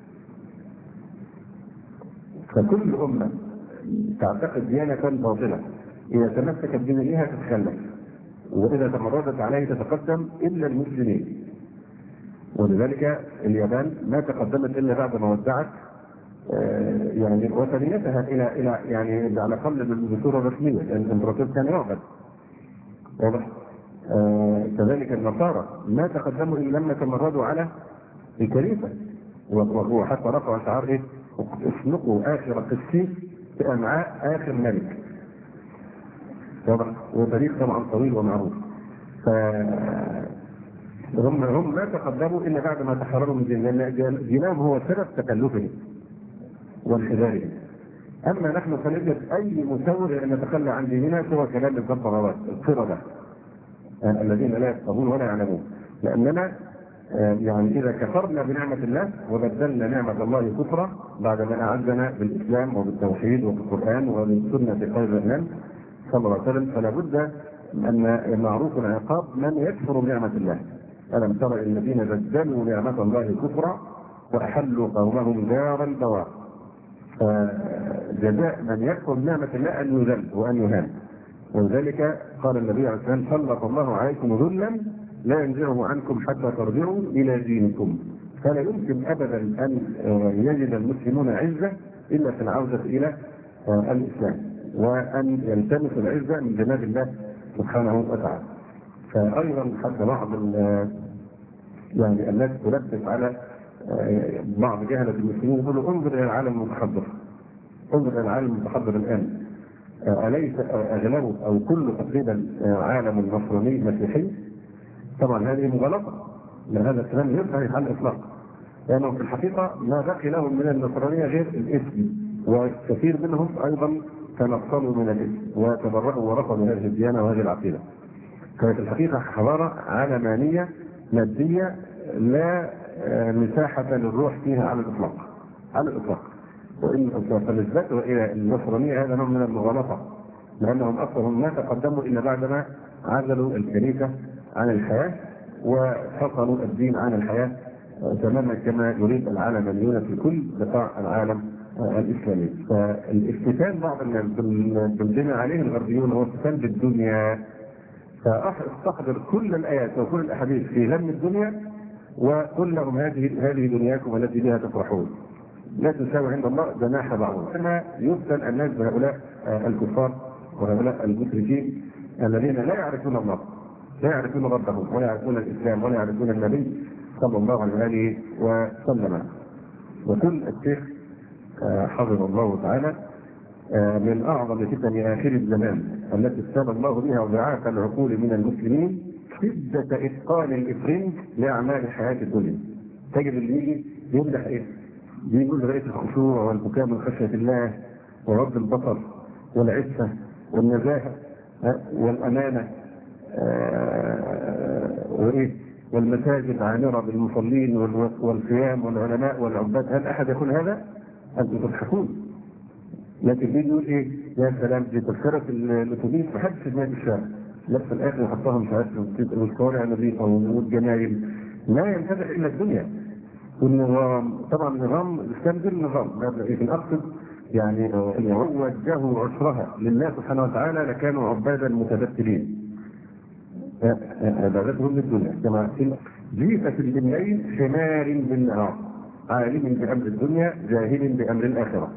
Speaker 1: فكل امه تعتقد ديانه باطله اذا تمسكت بدينها تتخلف، واذا تمردت عليه تتقدم الا المسلمين. ولذلك اليابان ما تقدمت الا بعد ما ودعت يعني وثنيتها الى يعني على الاقل بصوره رسميه، لان الامبراطور كان يعبد. واضح؟ كذلك النصارى ما تقدموا الا لما تمردوا على الكنيسه، وهو حتى رفعوا شعار ايه؟ اسلقوا اخر قسيس في امعاء اخر ملك. واضح؟ وتاريخ طبعا طويل ومعروف. هم ما تقدموا الا بعد ما تحرروا من دينهم هو سبب تكلفهم وانحدارهم. اما نحن فنجد اي مسوغ ان نتخلى عن ديننا سوى كلام الضبط القرده الذين لا يفقهون ولا يعلمون. لاننا يعني اذا كفرنا بنعمه الله وبدلنا نعمه الله كفرا بعد ما اعزنا بالاسلام وبالتوحيد وبالقران وبالسنه خير الانام صلى الله عليه وسلم، فلا بد ان معروف العقاب من يكفر بنعمه الله. ألم تر الذين بدلوا نعمة الله كفرا وأحلوا قومهم دار البوار. جزاء من يكفر بنعمة الله أن يذل وأن يهان. ولذلك قال النبي عليه الصلاة والسلام سلط الله عليكم ذلا لا ينزعه عنكم حتى ترجعوا إلى دينكم. فلا يمكن أبدا أن يجد المسلمون عزة إلا في العودة إلى الإسلام، وأن يلتمسوا العزة من جناب الله سبحانه وتعالى. فأيضا حتى بعض يعني الناس تلبس على بعض جهلة المسلمين يقولوا انظر إلى العالم المتحضر، انظر إلى العالم المتحضر الآن، أليس أغلبه أو كل تقريبا عالم النصراني مسيحي؟ طبعا هذه مغالطة، لأن هذا الكلام غير صحيح على الإطلاق، لأنه في الحقيقة ما بقي لهم من النصرانية غير الاسم، وكثير منهم أيضا تنقلوا من الاسم وتبرأوا ورفضوا هذه الديانة وهذه العقيدة. كانت الحقيقة حضارة علمانية مادية لا مساحة للروح فيها على الإطلاق، على الإطلاق. وإن فنسبته إلى النصرانية هذا نوع من المغالطة، لأنهم أصلا ما تقدموا إلا بعدما عزلوا الكنيسة عن الحياة وفصلوا الدين عن الحياة تماما كما يريد العالمانيون في كل بقاع العالم الإسلامي. فالافتتان بعض الناس بالبنى عليه الغربيون هو افتتان بالدنيا، فاستحضر كل الآيات وكل الأحاديث في ذم الدنيا وقل لهم هذه دنياكم التي بها تفرحون، لا تساوي عند الله جناح بعوضة. كما يفتن الناس بهؤلاء الكفار وهؤلاء المشركين الذين لا يعرفون الله، لا يعرفون ربهم ولا يعرفون الإسلام ولا يعرفون النبي صلى الله عليه وسلم. وكل الشيخ حفظه الله تعالى من أعظم فتن آخر الزمان التي ابتلى الله بها وضعاف العقول من المسلمين شدة إتقان الإفرنج لأعمال الحياة الدنيا. تجد اللي يجي يمدح إيه؟ بيقول رئيس الخشوع والبكاء من خشية الله وغض البصر والعفة والنزاهة والأمانة وإيه؟ والمساجد عامرة بالمصلين والقيام والعلماء والعباد. هل أحد يقول هذا؟ أنتم تضحكون. لكن بيجي يقول إيه؟ يا سلام دي تذكرة الأتوبيس محدش في جناب الشارع، لا في الآخر يحطها مش عارف والشوارع نظيفة والجناين، لا ينتبه إلا الدنيا والنظام. طبعا النظام الإسلام غير النظام، لكن أقصد يعني لو وجهوا عشرها لله سبحانه وتعالى لكانوا عبادا متبتلين. عبادتهم للدنيا كما جيفة بالليل حمار بالنهار، عالم بأمر الدنيا جاهل بأمر الآخرة.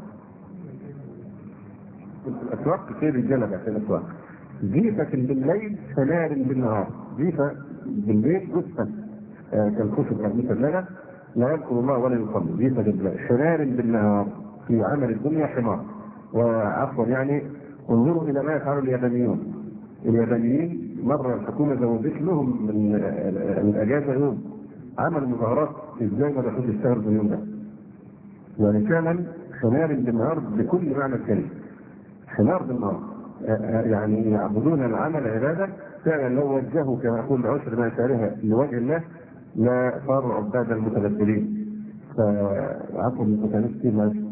Speaker 1: الأسواق كثير الجلبة في الأسواق. جيفة بالليل حمار بالنهار، جيفة بالليل جثة كالكفر مثل لا يذكر الله ولا يصلي، جيفة بالليل حمار بالنهار في عمل الدنيا حمار. وعفوا يعني انظروا إلى ما يفعل اليابانيون. اليابانيين مرة الحكومة زودت لهم من الأجازة يوم، عملوا مظاهرات ازاي ما دخلوا يشتغلوا في اليوم ده. يعني فعلا حمار بالنهار بكل معنى الكلمة، حمار بالنهار، يعني يعبدون العمل عبادة فعلا. لو وجهوا كما يقول عشر ما شارها لوجه الله لا صاروا عبادا متبدلين. فعفوا من متنسي ماشي.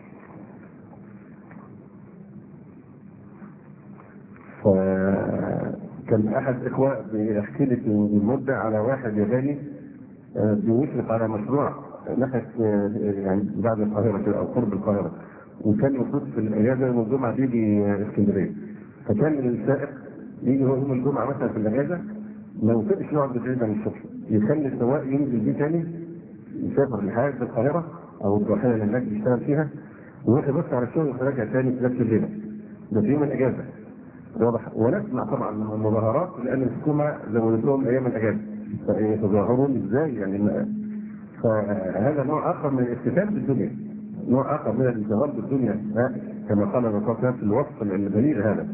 Speaker 1: فكان احد اخوة بيحكي لي في مدة على واحد ياباني بيشرف على مشروع ناحية يعني بعد القاهرة كده او قرب القاهرة، وكان المفروض في الاجازة يوم الجمعة بيجي اسكندرية. فكان السائق يجي هو يوم الجمعة مثلا في الاجازة لو فقش يقعد بعيد عن الشغل، يخلي السواق ينزل بيه تاني يسافر لحد القاهرة او الضاحية اللي هناك بيشتغل فيها ويروح يبص على الشغل ويرجع تاني في نفس الليلة. ده في يوم الاجازة واضح. ونسمع طبعا المظاهرات لان الحكومه زودت لهم ايام الاجازه، فيتظاهرون ازاي يعني. فهذا نوع اخر من الافتتان بالدنيا، نوع اخر من الانشغال بالدنيا كما قال الرسول في الوصف البليغ هذا.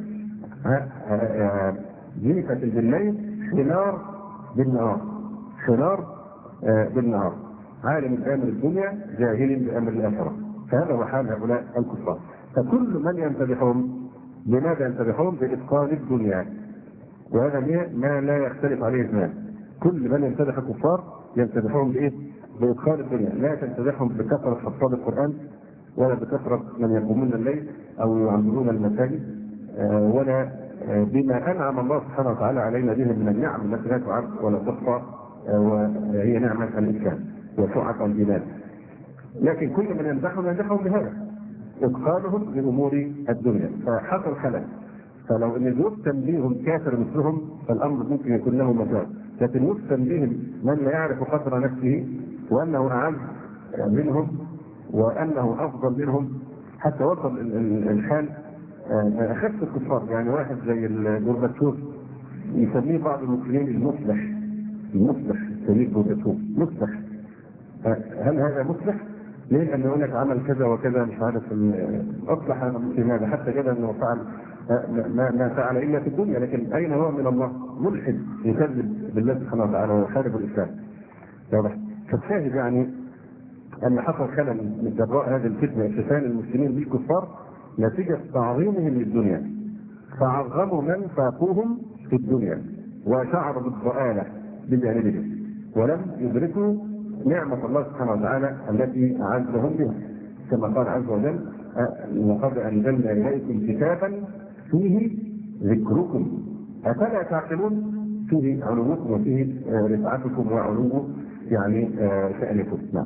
Speaker 1: جيفة بالليل حمار بالنهار، حمار بالنهار، عالم بامر الدنيا جاهل بامر الاخره. فهذا هو حال هؤلاء الكفار. فكل من يمتدحهم لماذا ينتبهون؟ بإتقان الدنيا، وهذا ما لا يختلف عليه اثنان. كل من يمتدح الكفار يمتدحون بإيه؟ بإتقان الدنيا. لا تمتدحهم بكثرة حفاظ القرآن ولا بكثرة من يقومون الليل أو يعمرون المساجد ولا بما أنعم الله سبحانه وتعالى علينا به من النعم التي لا تعد ولا تحصى، وهي نعمة الإسلام وسعة البلاد. لكن كل من يمدحهم بهذا إتقانهم لأمور الدنيا. فحصل خلل، فلو ان الجروب تنبيهم كافر مثلهم فالامر ممكن يكون له مجال. لكن يفتن بهم من لا يعرف قدر نفسه وأنه أعز منهم وأنه أفضل منهم، حتى وصل الحال أخف الكفار. يعني واحد زي الجورباتشوف يسميه بعض المسلمين المصلح السيد جورباتشوف مصلح. هل هذا مصلح؟ ليه؟ لأنه يقول لك عمل كذا وكذا مش عارف أصلح لماذا، حتى كذا أنه فعل ما فعل إلا في الدنيا، لكن أين هو من الله؟ ملحد يكذب بالله سبحانه وتعالى ويحارب الإسلام. فالشاهد يعني أن حصل خلل من جراء هذه الفتنة افتتان المسلمين بالكفار نتيجة تعظيمهم للدنيا، فعظموا من فاقوهم في الدنيا وشعروا بالضآلة بجانبهم ولم يدركوا نعمة الله سبحانه وتعالى التي أعزهم بها، كما قال عز وجل: لقد أنزلنا إليكم كتابا فيه ذكركم أفلا تعقلون. فيه علوكم وفيه رفعتكم وعلو يعني شأنكم. نعم.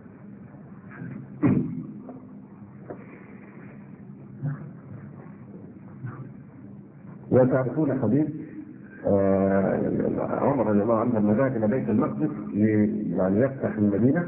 Speaker 1: وتعرفون حديث عمر رضي الله عنه لما ذهب الى بيت المقدس يعني يفتح المدينه،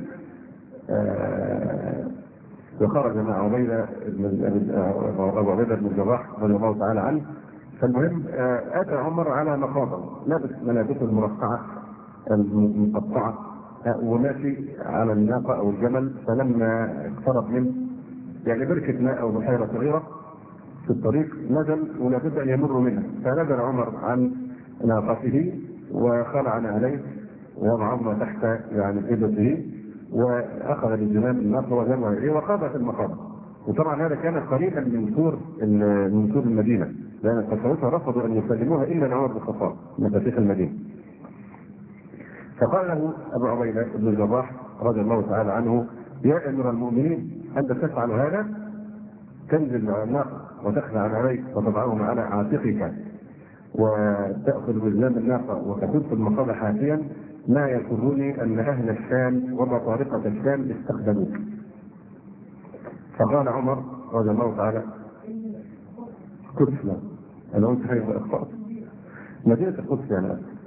Speaker 1: وخرج مع ابو عبيده بن الجراح رضي الله تعالى عنه. فالمهم اتى عمر على مخاضه لابس ملابسه المرقعه المقطعه وماشي على الناقه او الجمل، فلما اقترب منه يعني بركه ماء او بحيره صغيره في الطريق نزل ولا بد ان يمر منها، فنزل عمر عن ناقته وخلع عليه ووضعهما تحت يعني ابطه واخذ بالزمام الناقه وجمع اليه وخاض في المخاض. وطبعا هذا كان قريبا من سور المدينه، لان القساوسه رفضوا ان يسلموها الا لعمر بن الخطاب مفاتيح المدينه. فقال له ابو عبيده بن الجراح رضي الله تعالى عنه: يا امير المؤمنين، انت تفعل هذا؟ تنزل مع الناقه وتخلع عليك وتضعهم على عاتقك وتأخذ بزمام الناقة وتكون في المخاض حافيا، ما يسرني أن أهل الشام ومطارقة الشام استخدموك. فقال عمر رضي الله تعالى: قدس. لا أنا قلت حاجة أخطأت، مدينة القدس يعني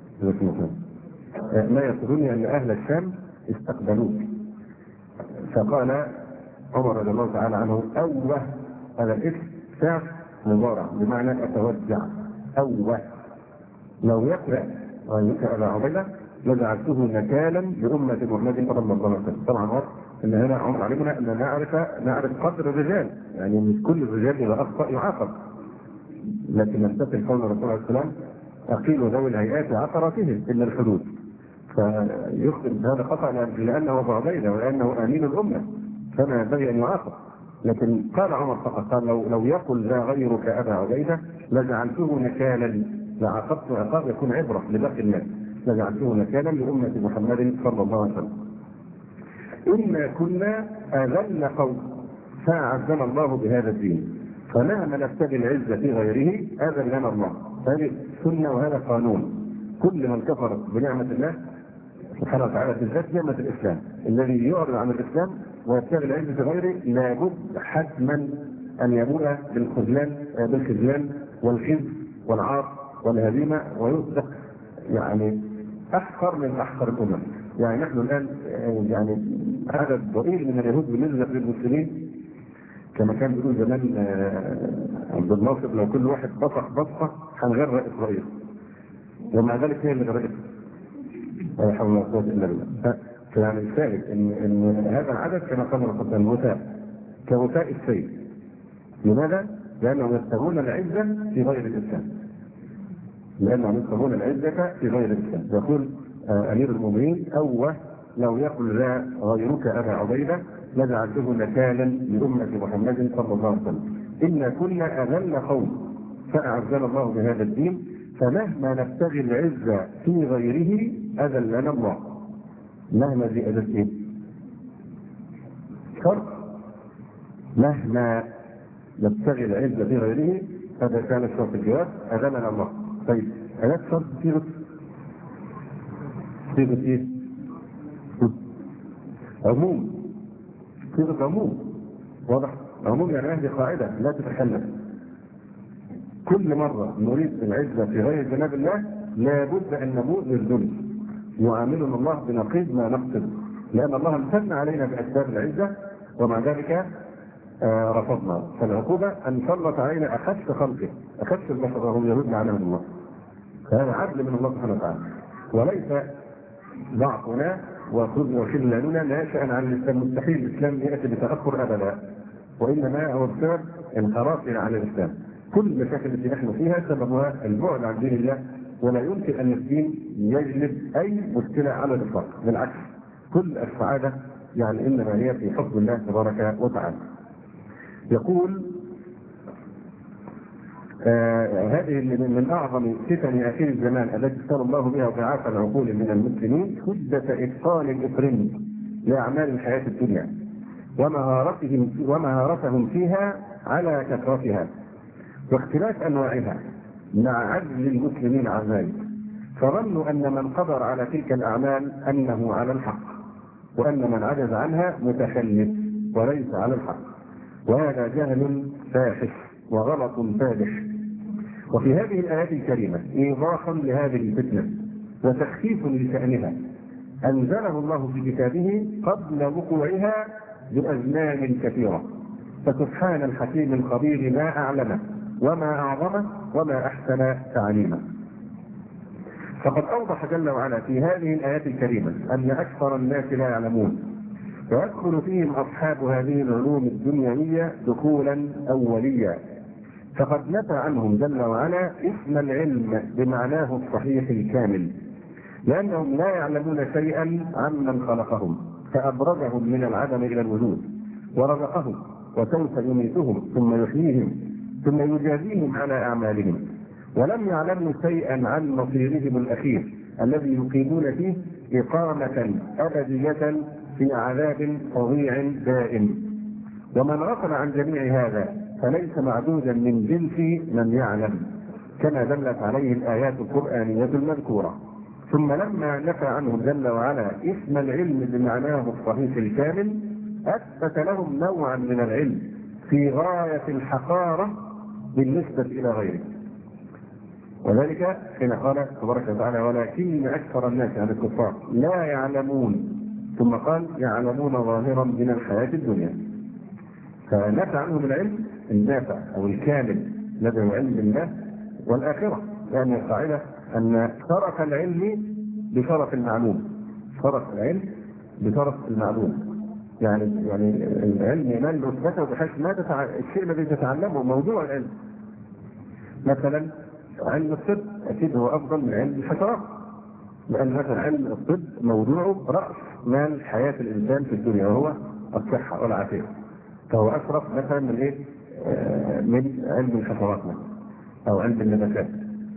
Speaker 1: ما يسرني أن أهل الشام استقبلوك. فقال عمر رضي الله تعالى عنه: أوه، هذا الاسم فعل مضارع بمعنى أتوجع. أوه، لو يقرأ غيرك أبا عبيدة لجعلته نكالا لأمة محمد صلى الله عليه وسلم. طبعا واضح أن هنا عمر علمنا أن نعرف قدر الرجال، يعني مش كل الرجال إذا أخطأ يعاقب، لكن نستثل قول الرسول عليه السلام: أقيلوا ذوي الهيئات عثراتهم إلا الحدود. فيخطئ هذا خطأ لأنه أبو عبيدة ولأنه أمين الأمة، فما ينبغي أن يعاقب. لكن قال عمر فقط، قال لو يقل لا غيرك أبا عبيدة لجعلته نكالا، لعاقبت عقاب يكون عبرة لباقي الناس، لجعلته نكالا لأمة محمد صلى الله عليه وسلم. إنا كنا أذل قوم فأعزنا الله بهذا الدين، فمهما نبتغي العزة في غيره أذلنا الله. هذه سنة وهذا قانون. كل من كفر بنعمة الله سبحانه وتعالى بالذات نعمة الإسلام، الذي يعرض عن الإسلام ويبتغي العزة في غيره لابد حتما أن يمر بالخذلان والخزي والعار والهزيمة ويصبح يعني أحقر من أحقر الأمم. يعني نحن الآن يعني عدد ضئيل من اليهود بالنسبة للمسلمين، كما كان بيقول زمان عبد الناصر: لو كل واحد بصق هنغرق إسرائيل، ومع ذلك هي اللي غرقت. لا حول ولا قوة إلا بالله. فيعني الشاهد إن هذا العدد كما قال الرسول كوثاء السيل. لماذا؟ لأنهم يبتغون العزة في غير الإسلام. يقول أمير المؤمنين: أوه، لو يقل لا غيرك أبا عبيدة لجعلته نكالا لأمة محمد صلى الله عليه وسلم. إنا كنا أذل قوم فأعزنا الله بهذا الدين، فمهما نبتغي العزة في غيره أذلنا الله. مهما دي أذل إيه؟ شرط. مهما نبتغي العزة في غيره، هذا كان الشرط الجواب: أذلنا الله. طيب هذا شرط صيغة إيه؟ عموم. صيغة عموم. واضح؟ عموم يعني هذه قاعدة لا تتخلف. كل مرة نريد العزة في غير جناب الله لابد أن نموت للذل.
Speaker 2: يعاملنا الله بنقيض ما نقصد، لأن الله امتن علينا بأسباب العزة ومع ذلك رفضنا. فالعقوبة أن سلط علينا أخف خلقه، أخف البشر وهم يهود عليهم الله. فهذا عدل من الله سبحانه وتعالى، وليس ضعفنا وخذلاننا ناشئا عن الإسلام. مستحيل الإسلام يأتي بتأخر أبدا، وإنما هو بسبب انحرافنا عن الإسلام. كل المشاكل التي نحن فيها سببها البعد عن دين الله، ولا يمكن أن الدين يجلب أي مشكلة على الإطلاق، بالعكس كل السعادة يعني إنما هي في حكم الله تبارك وتعالى. يقول هذه من أعظم فتن آخر الزمان التي ابتلى الله بها وضعاف العقول من المسلمين شدة إتقان الإفرنج لأعمال الحياة الدنيا ومهارتهم فيها على كثرتها واختلاف أنواعها مع عجز المسلمين عن ذلك، فظنوا أن من قدر على تلك الأعمال أنه على الحق، وأن من عجز عنها متخلف وليس على الحق، وهذا جهل فاحش وغلط فادح. وفي هذه الآيات الكريمة إيضاحا لهذه الفتنة وتخفيف لشأنها أنزله الله في كتابه قبل وقوعها بأزمان كثيرة، فسبحان الحكيم الخبير ما أعلمه وما أعظمه وما أحسن تعليمه. فقد أوضح جل وعلا في هذه الآيات الكريمة أن أكثر الناس لا يعلمون، ويدخل فيهم أصحاب هذه العلوم الدنيوية دخولا أوليا، فقد نفى عنهم جل وعلا اسم العلم بمعناه الصحيح الكامل، لأنهم لا يعلمون شيئا عمن خلقهم فأبرزهم من العدم إلى الوجود ورزقهم وسوف يميتهم ثم يحييهم ثم يجازيهم على أعمالهم، ولم يعلموا شيئا عن مصيرهم الأخير الذي يقيمون فيه إقامة أبدية في عذاب فظيع دائم. ومن غفل عن جميع هذا فليس معدودا من جنس من يعلم، كما دلت عليه الآيات القرآنية المذكورة. ثم لما نفى عنهم جل وعلا اسم العلم بمعناه الصحيح الكامل أثبت لهم نوعا من العلم في غاية الحقارة بالنسبة إلى غيره، وذلك حين قال تبارك وتعالى ولكن أكثر الناس يعني الكفار لا يعلمون، ثم قال يعلمون ظاهرا من الحياة الدنيا. فنفى عنهم العلم النافع أو الكامل الذي هو علم الله والآخرة، لأن القاعدة أن شرف العلم بشرف المعلوم، شرف العلم بشرف المعلوم، يعني العلم ينال رتبته بحيث الشيء الذي تتعلمه موضوع العلم. مثلا علم الطب أكيد هو أفضل من علم الحشرات، لأن مثلا علم الطب موضوعه رأس مال حياة الإنسان في الدنيا وهو الصحة والعافية، فهو أشرف مثلا من إيه؟ من علم الحشرات أو علم النباتات.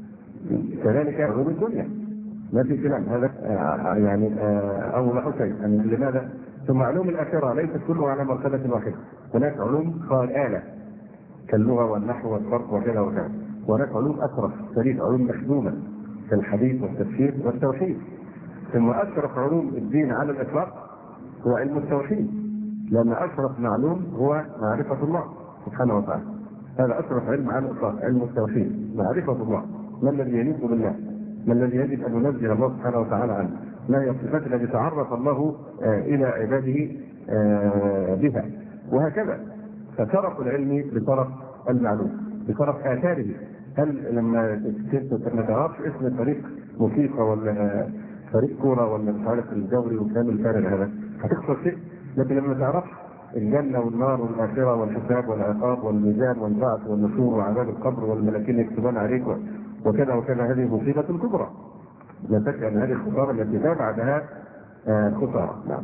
Speaker 2: كذلك علوم الدنيا ما في كلام، هذا يعني أول شيء لماذا؟ ثم علوم الآخرة ليست كلها على مرتبة واحدة، هناك علوم آلة كاللغة والنحو والصرف وكذا وكذا، وهناك علوم أشرف شريف علوم مخدومة كالحديث والتفسير والتوحيد. ثم أشرف علوم الدين على الإطلاق هو علم التوحيد، لأن أشرف معلوم هو معرفة الله سبحانه وتعالى، هذا أشرف علم على الإطلاق، علم التوحيد معرفة الله، ما الذي يليق بالله، ما الذي يجب أن ينزل الله سبحانه وتعالى عنه، ما هي الصفات التي تعرف الله إلى عباده بها، وهكذا. فشرف العلم بشرف المعلوم بشرف آثاره. هل لما ما تعرفش اسم فريق موسيقى ولا فريق كورة ولا مش عارف الدوري والكلام الفارغ هذا هتخسر شيء؟ لكن لما تعرفش الجنة والنار والآخرة والحساب والعقاب والميزان والبعث والنشور وعذاب القبر والملائكين يكتبون عليك وكذا وكذا، هذه مصيبة كبرى، لا شك أن هذه الخسارة التي بعدها خسارة. نعم.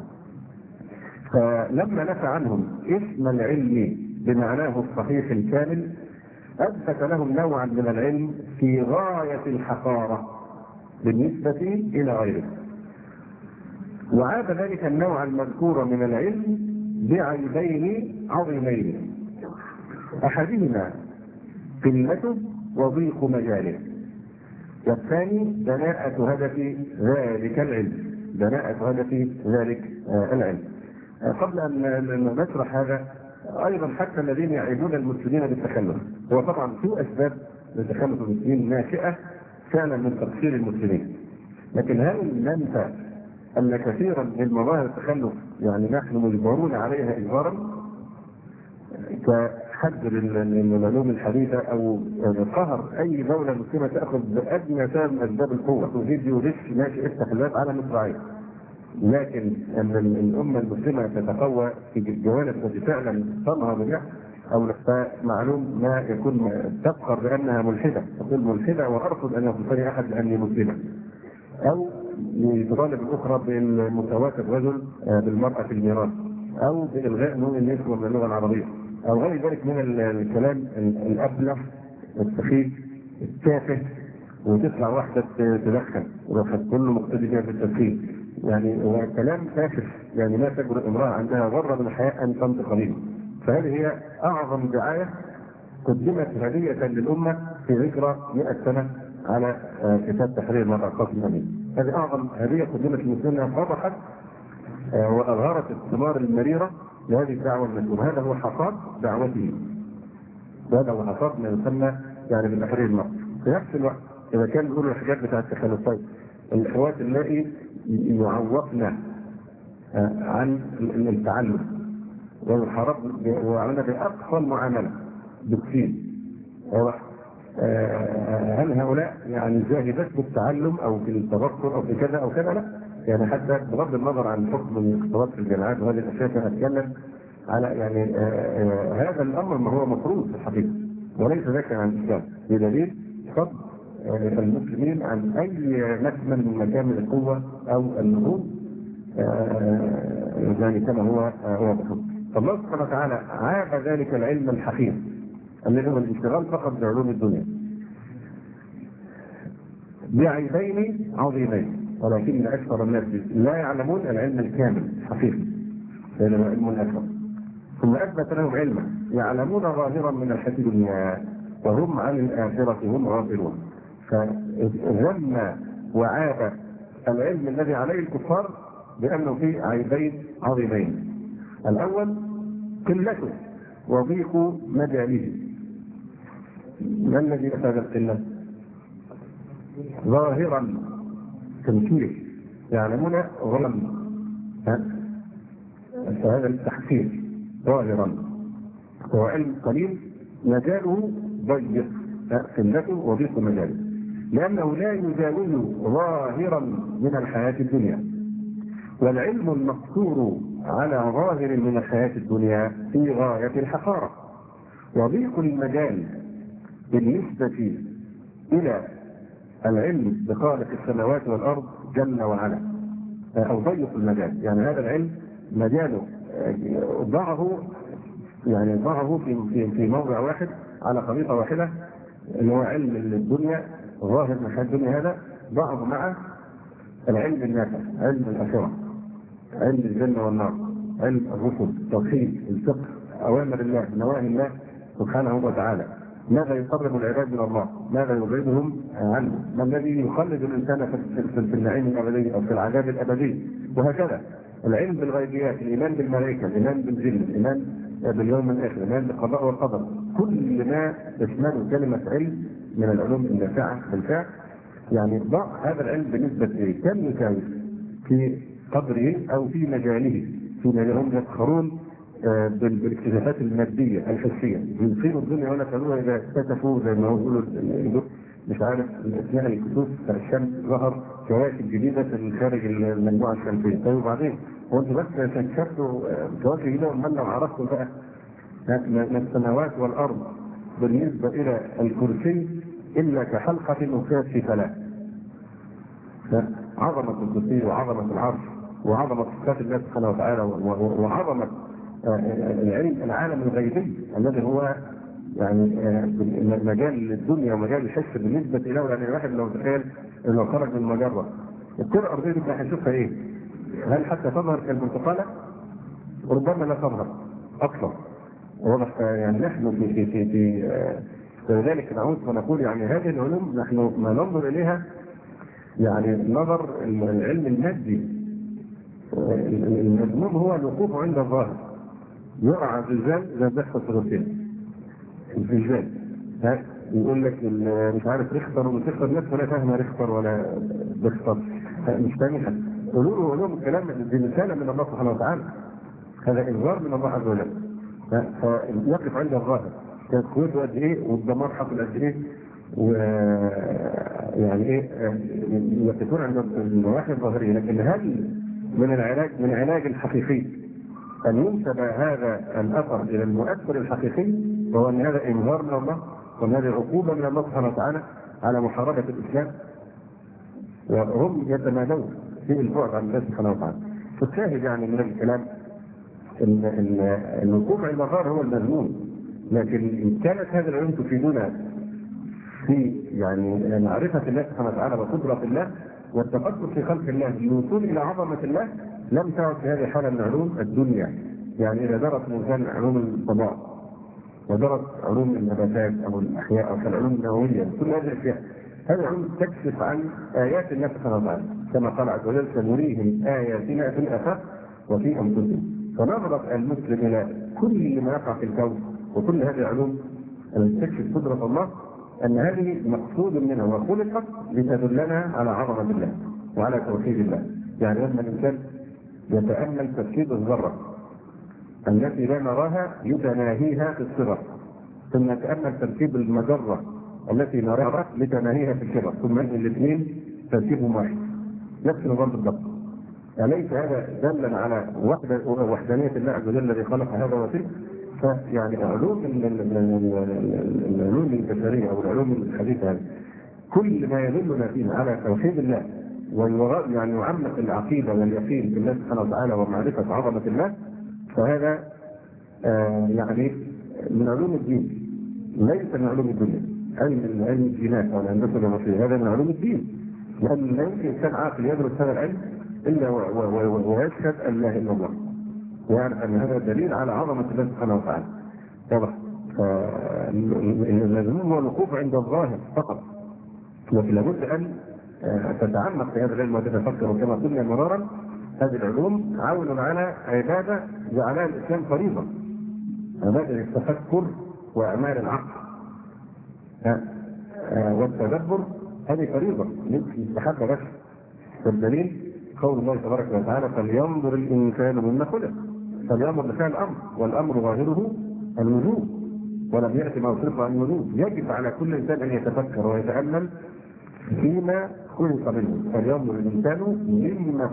Speaker 2: فلما نفى عنهم اسم العلم بمعناه الصحيح الكامل أثبت لهم نوعا من العلم في غاية الحقارة بالنسبة إلى غيره، وعاد ذلك النوع المذكور من العلم بعيبين عظيمين، أحدهما قلته وضيق مجاله، والثاني دناءة هدف ذلك العلم، دناءة هدف ذلك العلم. قبل أن نشرح هذا أيضا حتى الذين يعيبون المسلمين بالتخلف، هو طبعا في أسباب لتخلف المسلمين ناشئة فعلا من تقصير المسلمين، لكن هل ننسى أن كثيرا من مظاهر التخلف يعني نحن مجبرون عليها إجبارا، كحجر العلوم الحديثة أو قهر أي دولة مسلمة تأخذ بأدنى سبب من أسباب القوة، وفيديو ماشي افتح الباب على مصراعيه. لكن أن الأمة المسلمة تتقوى في الجوانب التي فعلا تنهض بها أو معلوم ما يكون تفخر بأنها ملحدة، تقول ملحدة وأرفض أن يوصفني أحد بأني مسلمة، أو يطالب الأخرى بالمساواة الرجل بالمرأة في الميراث، أو بإلغاء نوع النسوة من اللغة العربية، أو غير ذلك من الكلام الأبله السخيف التافه. وتطلع واحدة تدخن وقد كله مقتدي بها في التدخين، يعني هو كلام تافه، يعني لا تجرؤ امرأة عندها ذرة من الحياة أن تنطق به. فهذه هي أعظم دعاية قدمت هدية للأمة في ذكرى 100 سنة على كتاب تحرير المرأة القاسم الأمين. هذه أعظم هدية قدمت للمسلمين، فضحت وأظهرت الثمار المريرة لهذه الدعوة المسلمة. هذا هو حصاد دعوته، هذا هو حصاد ما يسمى يعني بتحرير المرأة. في نفس الوقت إذا كان بيقولوا الحاجات بتاعت التخلفات، الأخوات اللائي يعوقن عن التعلم والحرب وعملنا بأقصى المعاملة بالسين، هل هؤلاء يعني زاهدات بالتعلم أو في التبصر أو في كذا أو كذا؟ لا، يعني حتى بغض النظر عن حكم الاختلاط في الجامعات وهذه الأشياء أنا أتكلم على يعني هذا الأمر ما هو مفروض في الحقيقة وليس ذاكرا عن الإسلام، بدليل فضل المسلمين عن أي مكمن من مكامن القوة أو النهوض يعني كما هو بحكم. فالله سبحانه وتعالى عاب ذلك العلم الحقيقي الذي هو الاشتغال فقط بعلوم الدنيا بعيبين عظيمين، ولكن أكثر الناس لا يعلمون العلم الكامل الحقيقي لأنه علم الأكبر. ثم أثبت لهم علما يعلمون ظاهرا من الحياة الدنيا وهم عن الآخرة هم غافلون. فذم وعاب العلم الذي عليه الكفار بأنه فيه عيبين عظيمين. الأول قلته وضيق مجاله. ما الذي أفاد القلة؟ ظاهرا تنكير، يعلمون ظلم، فهذا التحقير ظاهرا. هو علم قليل مجاله ضيق، قلته وضيق مجاله، لأنه لا يجاوز ظاهرا من الحياة الدنيا. والعلم المقصور على ظاهر من الحياة الدنيا في غاية الحقارة. وضيق المجال بالنسبة إلى العلم بخالق السماوات والأرض جل وعلا، أو ضيق المجال، يعني هذا العلم مجاله ضعه، يعني ضعه في موضع واحد على خريطة واحدة اللي هو علم الدنيا، ظاهر من حياة الدنيا، هذا ضعه مع العلم النافع، علم الآخرة، علم الجنة والنار، علم الرسل، التوحيد، الفقه، أوامر الله، نواهي الله سبحانه وتعالى، ماذا يقرب العباد من الله، ماذا يبعدهم عنه، ما الذي يخلد الإنسان في النعيم الأبدي أو في العذاب الأبدي، وهكذا. العلم بالغيبيات، الإيمان بالملائكة، الإيمان بالجن، الإيمان باليوم الآخر، الإيمان بالقضاء والقدر، كل ما تشمله كلمة علم من العلوم النافعة بالفعل. يعني ضع هذا العلم بالنسبة إليه كم يساوي في قدره أو في مجاله، في مجالهم يفخرون بالاكتشافات المادية الحسية، يصيروا الدنيا ولا كانوا إذا اكتشفوا زي ما يقولوا مش عارف أثناء الكسوف الشمس ظهر كواكب جديدة في خارج المجموعة الشمسية. طيب وبعدين هو أنتوا بس اكتشفتوا كواكب جديدة ومن لو عرفتوا بقى من السماوات والأرض بالنسبة إلى الكرسي إلا كحلقة أخرى في فلاة. عظمة الكرسي وعظمة العرش وعظمة صفات الله سبحانه وتعالى وعظمة العلم العالم الغيبي الذي هو يعني مجال الدنيا ومجال الحس بالنسبة إليه. يعني الواحد لو تخيل انه خرج من المجرة الكرة الأرضية دي هنشوفها ايه؟ هل حتى تظهر كالبرتقالة؟ ربما لا تظهر أصلا. واضح يعني نحن في لذلك نعود ونقول يعني هذه العلوم نحن ما ننظر إليها يعني نظر العلم المادي. المذموم هو الوقوف عند الظاهر، يقع زلزال زي بيحصل في روسيا الزلزال، يقول لك مش عارف ريختر ومش ريختر، الناس ولا فاهمه ريختر ولا بيختر، مش سامحا. قولوا لهم الكلام دي رسالة من الله سبحانه وتعالى، هذا إنذار من الله عز وجل. فيقف عند الظاهر كانت قوته قد إيه والدمار حصل قد إيه، ويعني إيه يقفون عند النواحي الظاهرية. لكن هل من العلاج الحقيقي أن ينسب هذا الأثر إلى المؤثر الحقيقي، وهو أن هذا إنذار من الله وأن هذه عقوبة من الله سبحانه وتعالى على محاربة الإسلام، وهم يتمادون في البعد عن الله سبحانه وتعالى. فالشاهد يعني من الكلام ان وقوع المظاهر هو المذموم، لكن ان كانت هذه العلوم تفيدنا في يعني معرفه الله سبحانه وتعالى وقدره الله والتقدم في خلق الله للوصول الى عظمه الله، لم تعد في هذه الحاله من علوم الدنيا. يعني اذا درس الانسان علوم الفضاء ودرس علوم النباتات او الاحياء او العلوم النوويه، كل هذه الاشياء هذه علوم تكشف عن ايات الله سبحانه وتعالى، كما قال عز وجل: سنريهم اياتنا في الافاق وفي انفسهم. فنظرة المسلم الى كل ما يقع في الكون وكل هذه العلوم التي تكشف قدرة الله ان هذه مقصود منها وخلقت لتدلنا على عظمة الله وعلى توحيد الله. يعني لما الانسان يتامل تركيب الذرة التي لا نراها يتناهيها في الصغر، ثم يتامل تركيب المجرة التي نراها لتناهيها في الكبر، ثم الاثنين تركيبهم واحد نفس النظام بالضبط. أليس هذا دلا على وحدانية الله عز وجل الذي خلق هذا وتلك؟ فيعني العلوم البشرية أو العلوم الحديثة هذه كل ما يدلنا فيه على توحيد الله يعني يعمق العقيدة واليقين بالله سبحانه وتعالى ومعرفة عظمة الله، فهذا يعني من علوم الدين ليس من علوم الدنيا. علم الجينات او الهندسه الوظيفيه هذا من علوم الدين، لان لا يمكن انسان عاقل يدرس هذا العلم الا ويشهد ان لا اله الا الله، ويعرف ان هذا دليل على عظمه الله سبحانه وتعالى. واضح؟ فالمذموم هو الوقوف عند الظاهر فقط، لكن لابد ان تتعمق في هذا العلم وتتفكر. وكما قلنا مرارا هذه العلوم عون على عباده جعلها الاسلام فريضه، عباده التفكر واعمال العقل والتدبر، هذه فريضة يستحب بس. والدليل قول الله تبارك وتعالى: فلينظر الإنسان مما خلق. فلينظر لفعل الأمر، والأمر ظاهره الوجوب، ولم يأتي ما يصرف عن الوجوب. يجب على كل إنسان أن يتفكر ويتأمل فيما خلق منه. فلينظر الإنسان مما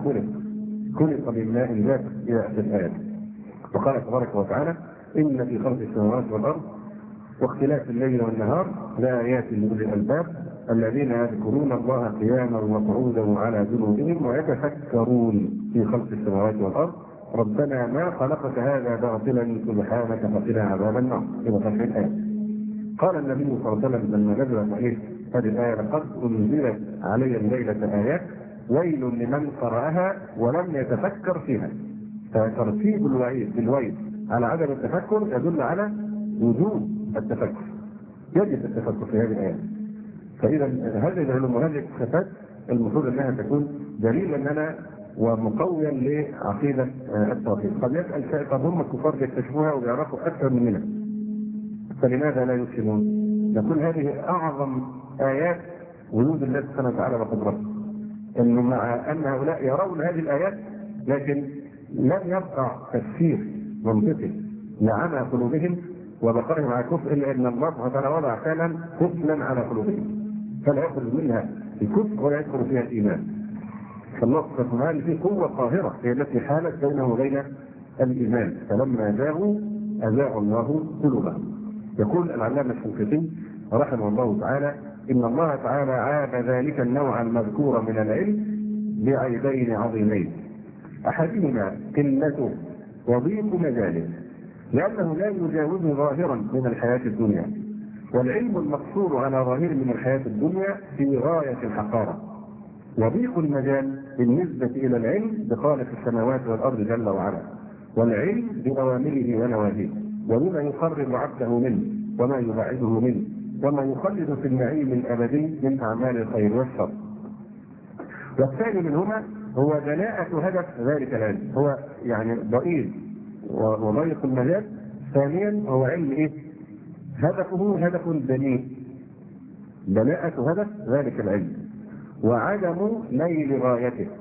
Speaker 2: خلق من ماء دافق إلى آخر الآيات. وقال تبارك وتعالى: إن في خلق السماوات والأرض واختلاف الليل والنهار لآيات لأولي الألباب الذين يذكرون الله قياما وقعودا وعلى جنوبهم ويتفكرون في خلق السماوات والأرض ربنا ما خلقت هذا باطلا سبحانك فقنا عذاب النار. إلى فتح الآية. قال النبي صلى الله عليه وسلم لما نزلت عليه هذه الآية: لقد أنزلت علي الليلة آيات ويل لمن قرأها ولم يتفكر فيها. فترتيب الوعيد بالويل على عدم التفكر يدل على وجوب التفكر. يجب التفكر في هذه الآيات. فإذا هذه العلوم وهذه الصفات المفروض أنها تكون دليلا لنا ومقويا لعقيدة التوحيد. قد يسأل شيء: طب هم الكفار بيكتشفوها وبيعرفوا أكثر مننا، فلماذا لا يسلمون؟ نقول هذه أعظم آيات وجود الله سبحانه وتعالى وقدرته، أنه مع أن هؤلاء يرون هذه الآيات لكن لم يبقى تفسير منطقي لعمى قلوبهم وبقائهم على كفر، الا ان الله سبحانه وتعالى وضع فعلا قفلا على قلوبهم فلا يخرج منها الكفر ولا يدخل فيها الايمان. فالله سبحانه وتعالى في قوه قاهره هي التي حالت بينه وبين الايمان، فلما زاغوا ازاغ الله قلوبهم. يقول العلامه الشنقيطي رحمه الله تعالى: ان الله تعالى عاب ذلك النوع المذكور من العلم بعيبين عظيمين، احدهما قلته وضيق مجاله، لأنه لا يجاوز ظاهرا من الحياة الدنيا، والعلم المقصور على ظاهر من الحياة الدنيا في غاية الحقارة، وضيق المجال بالنسبة إلى العلم بخالق السماوات والأرض جل وعلا، والعلم بأوامره ونواهيه، وبما يقرب عبده منه وما يبعده منه، وما يخلد في النعيم الأبدي من أعمال الخير والشر. والثاني منهما هو دناءة هدف ذلك العلم، هو يعني ضئيل وضيق المجال. ثانيا هو علم ايه؟ هدفه هدف دنيء، دناءة هدف ذلك العلم. وعدم نيل غايته.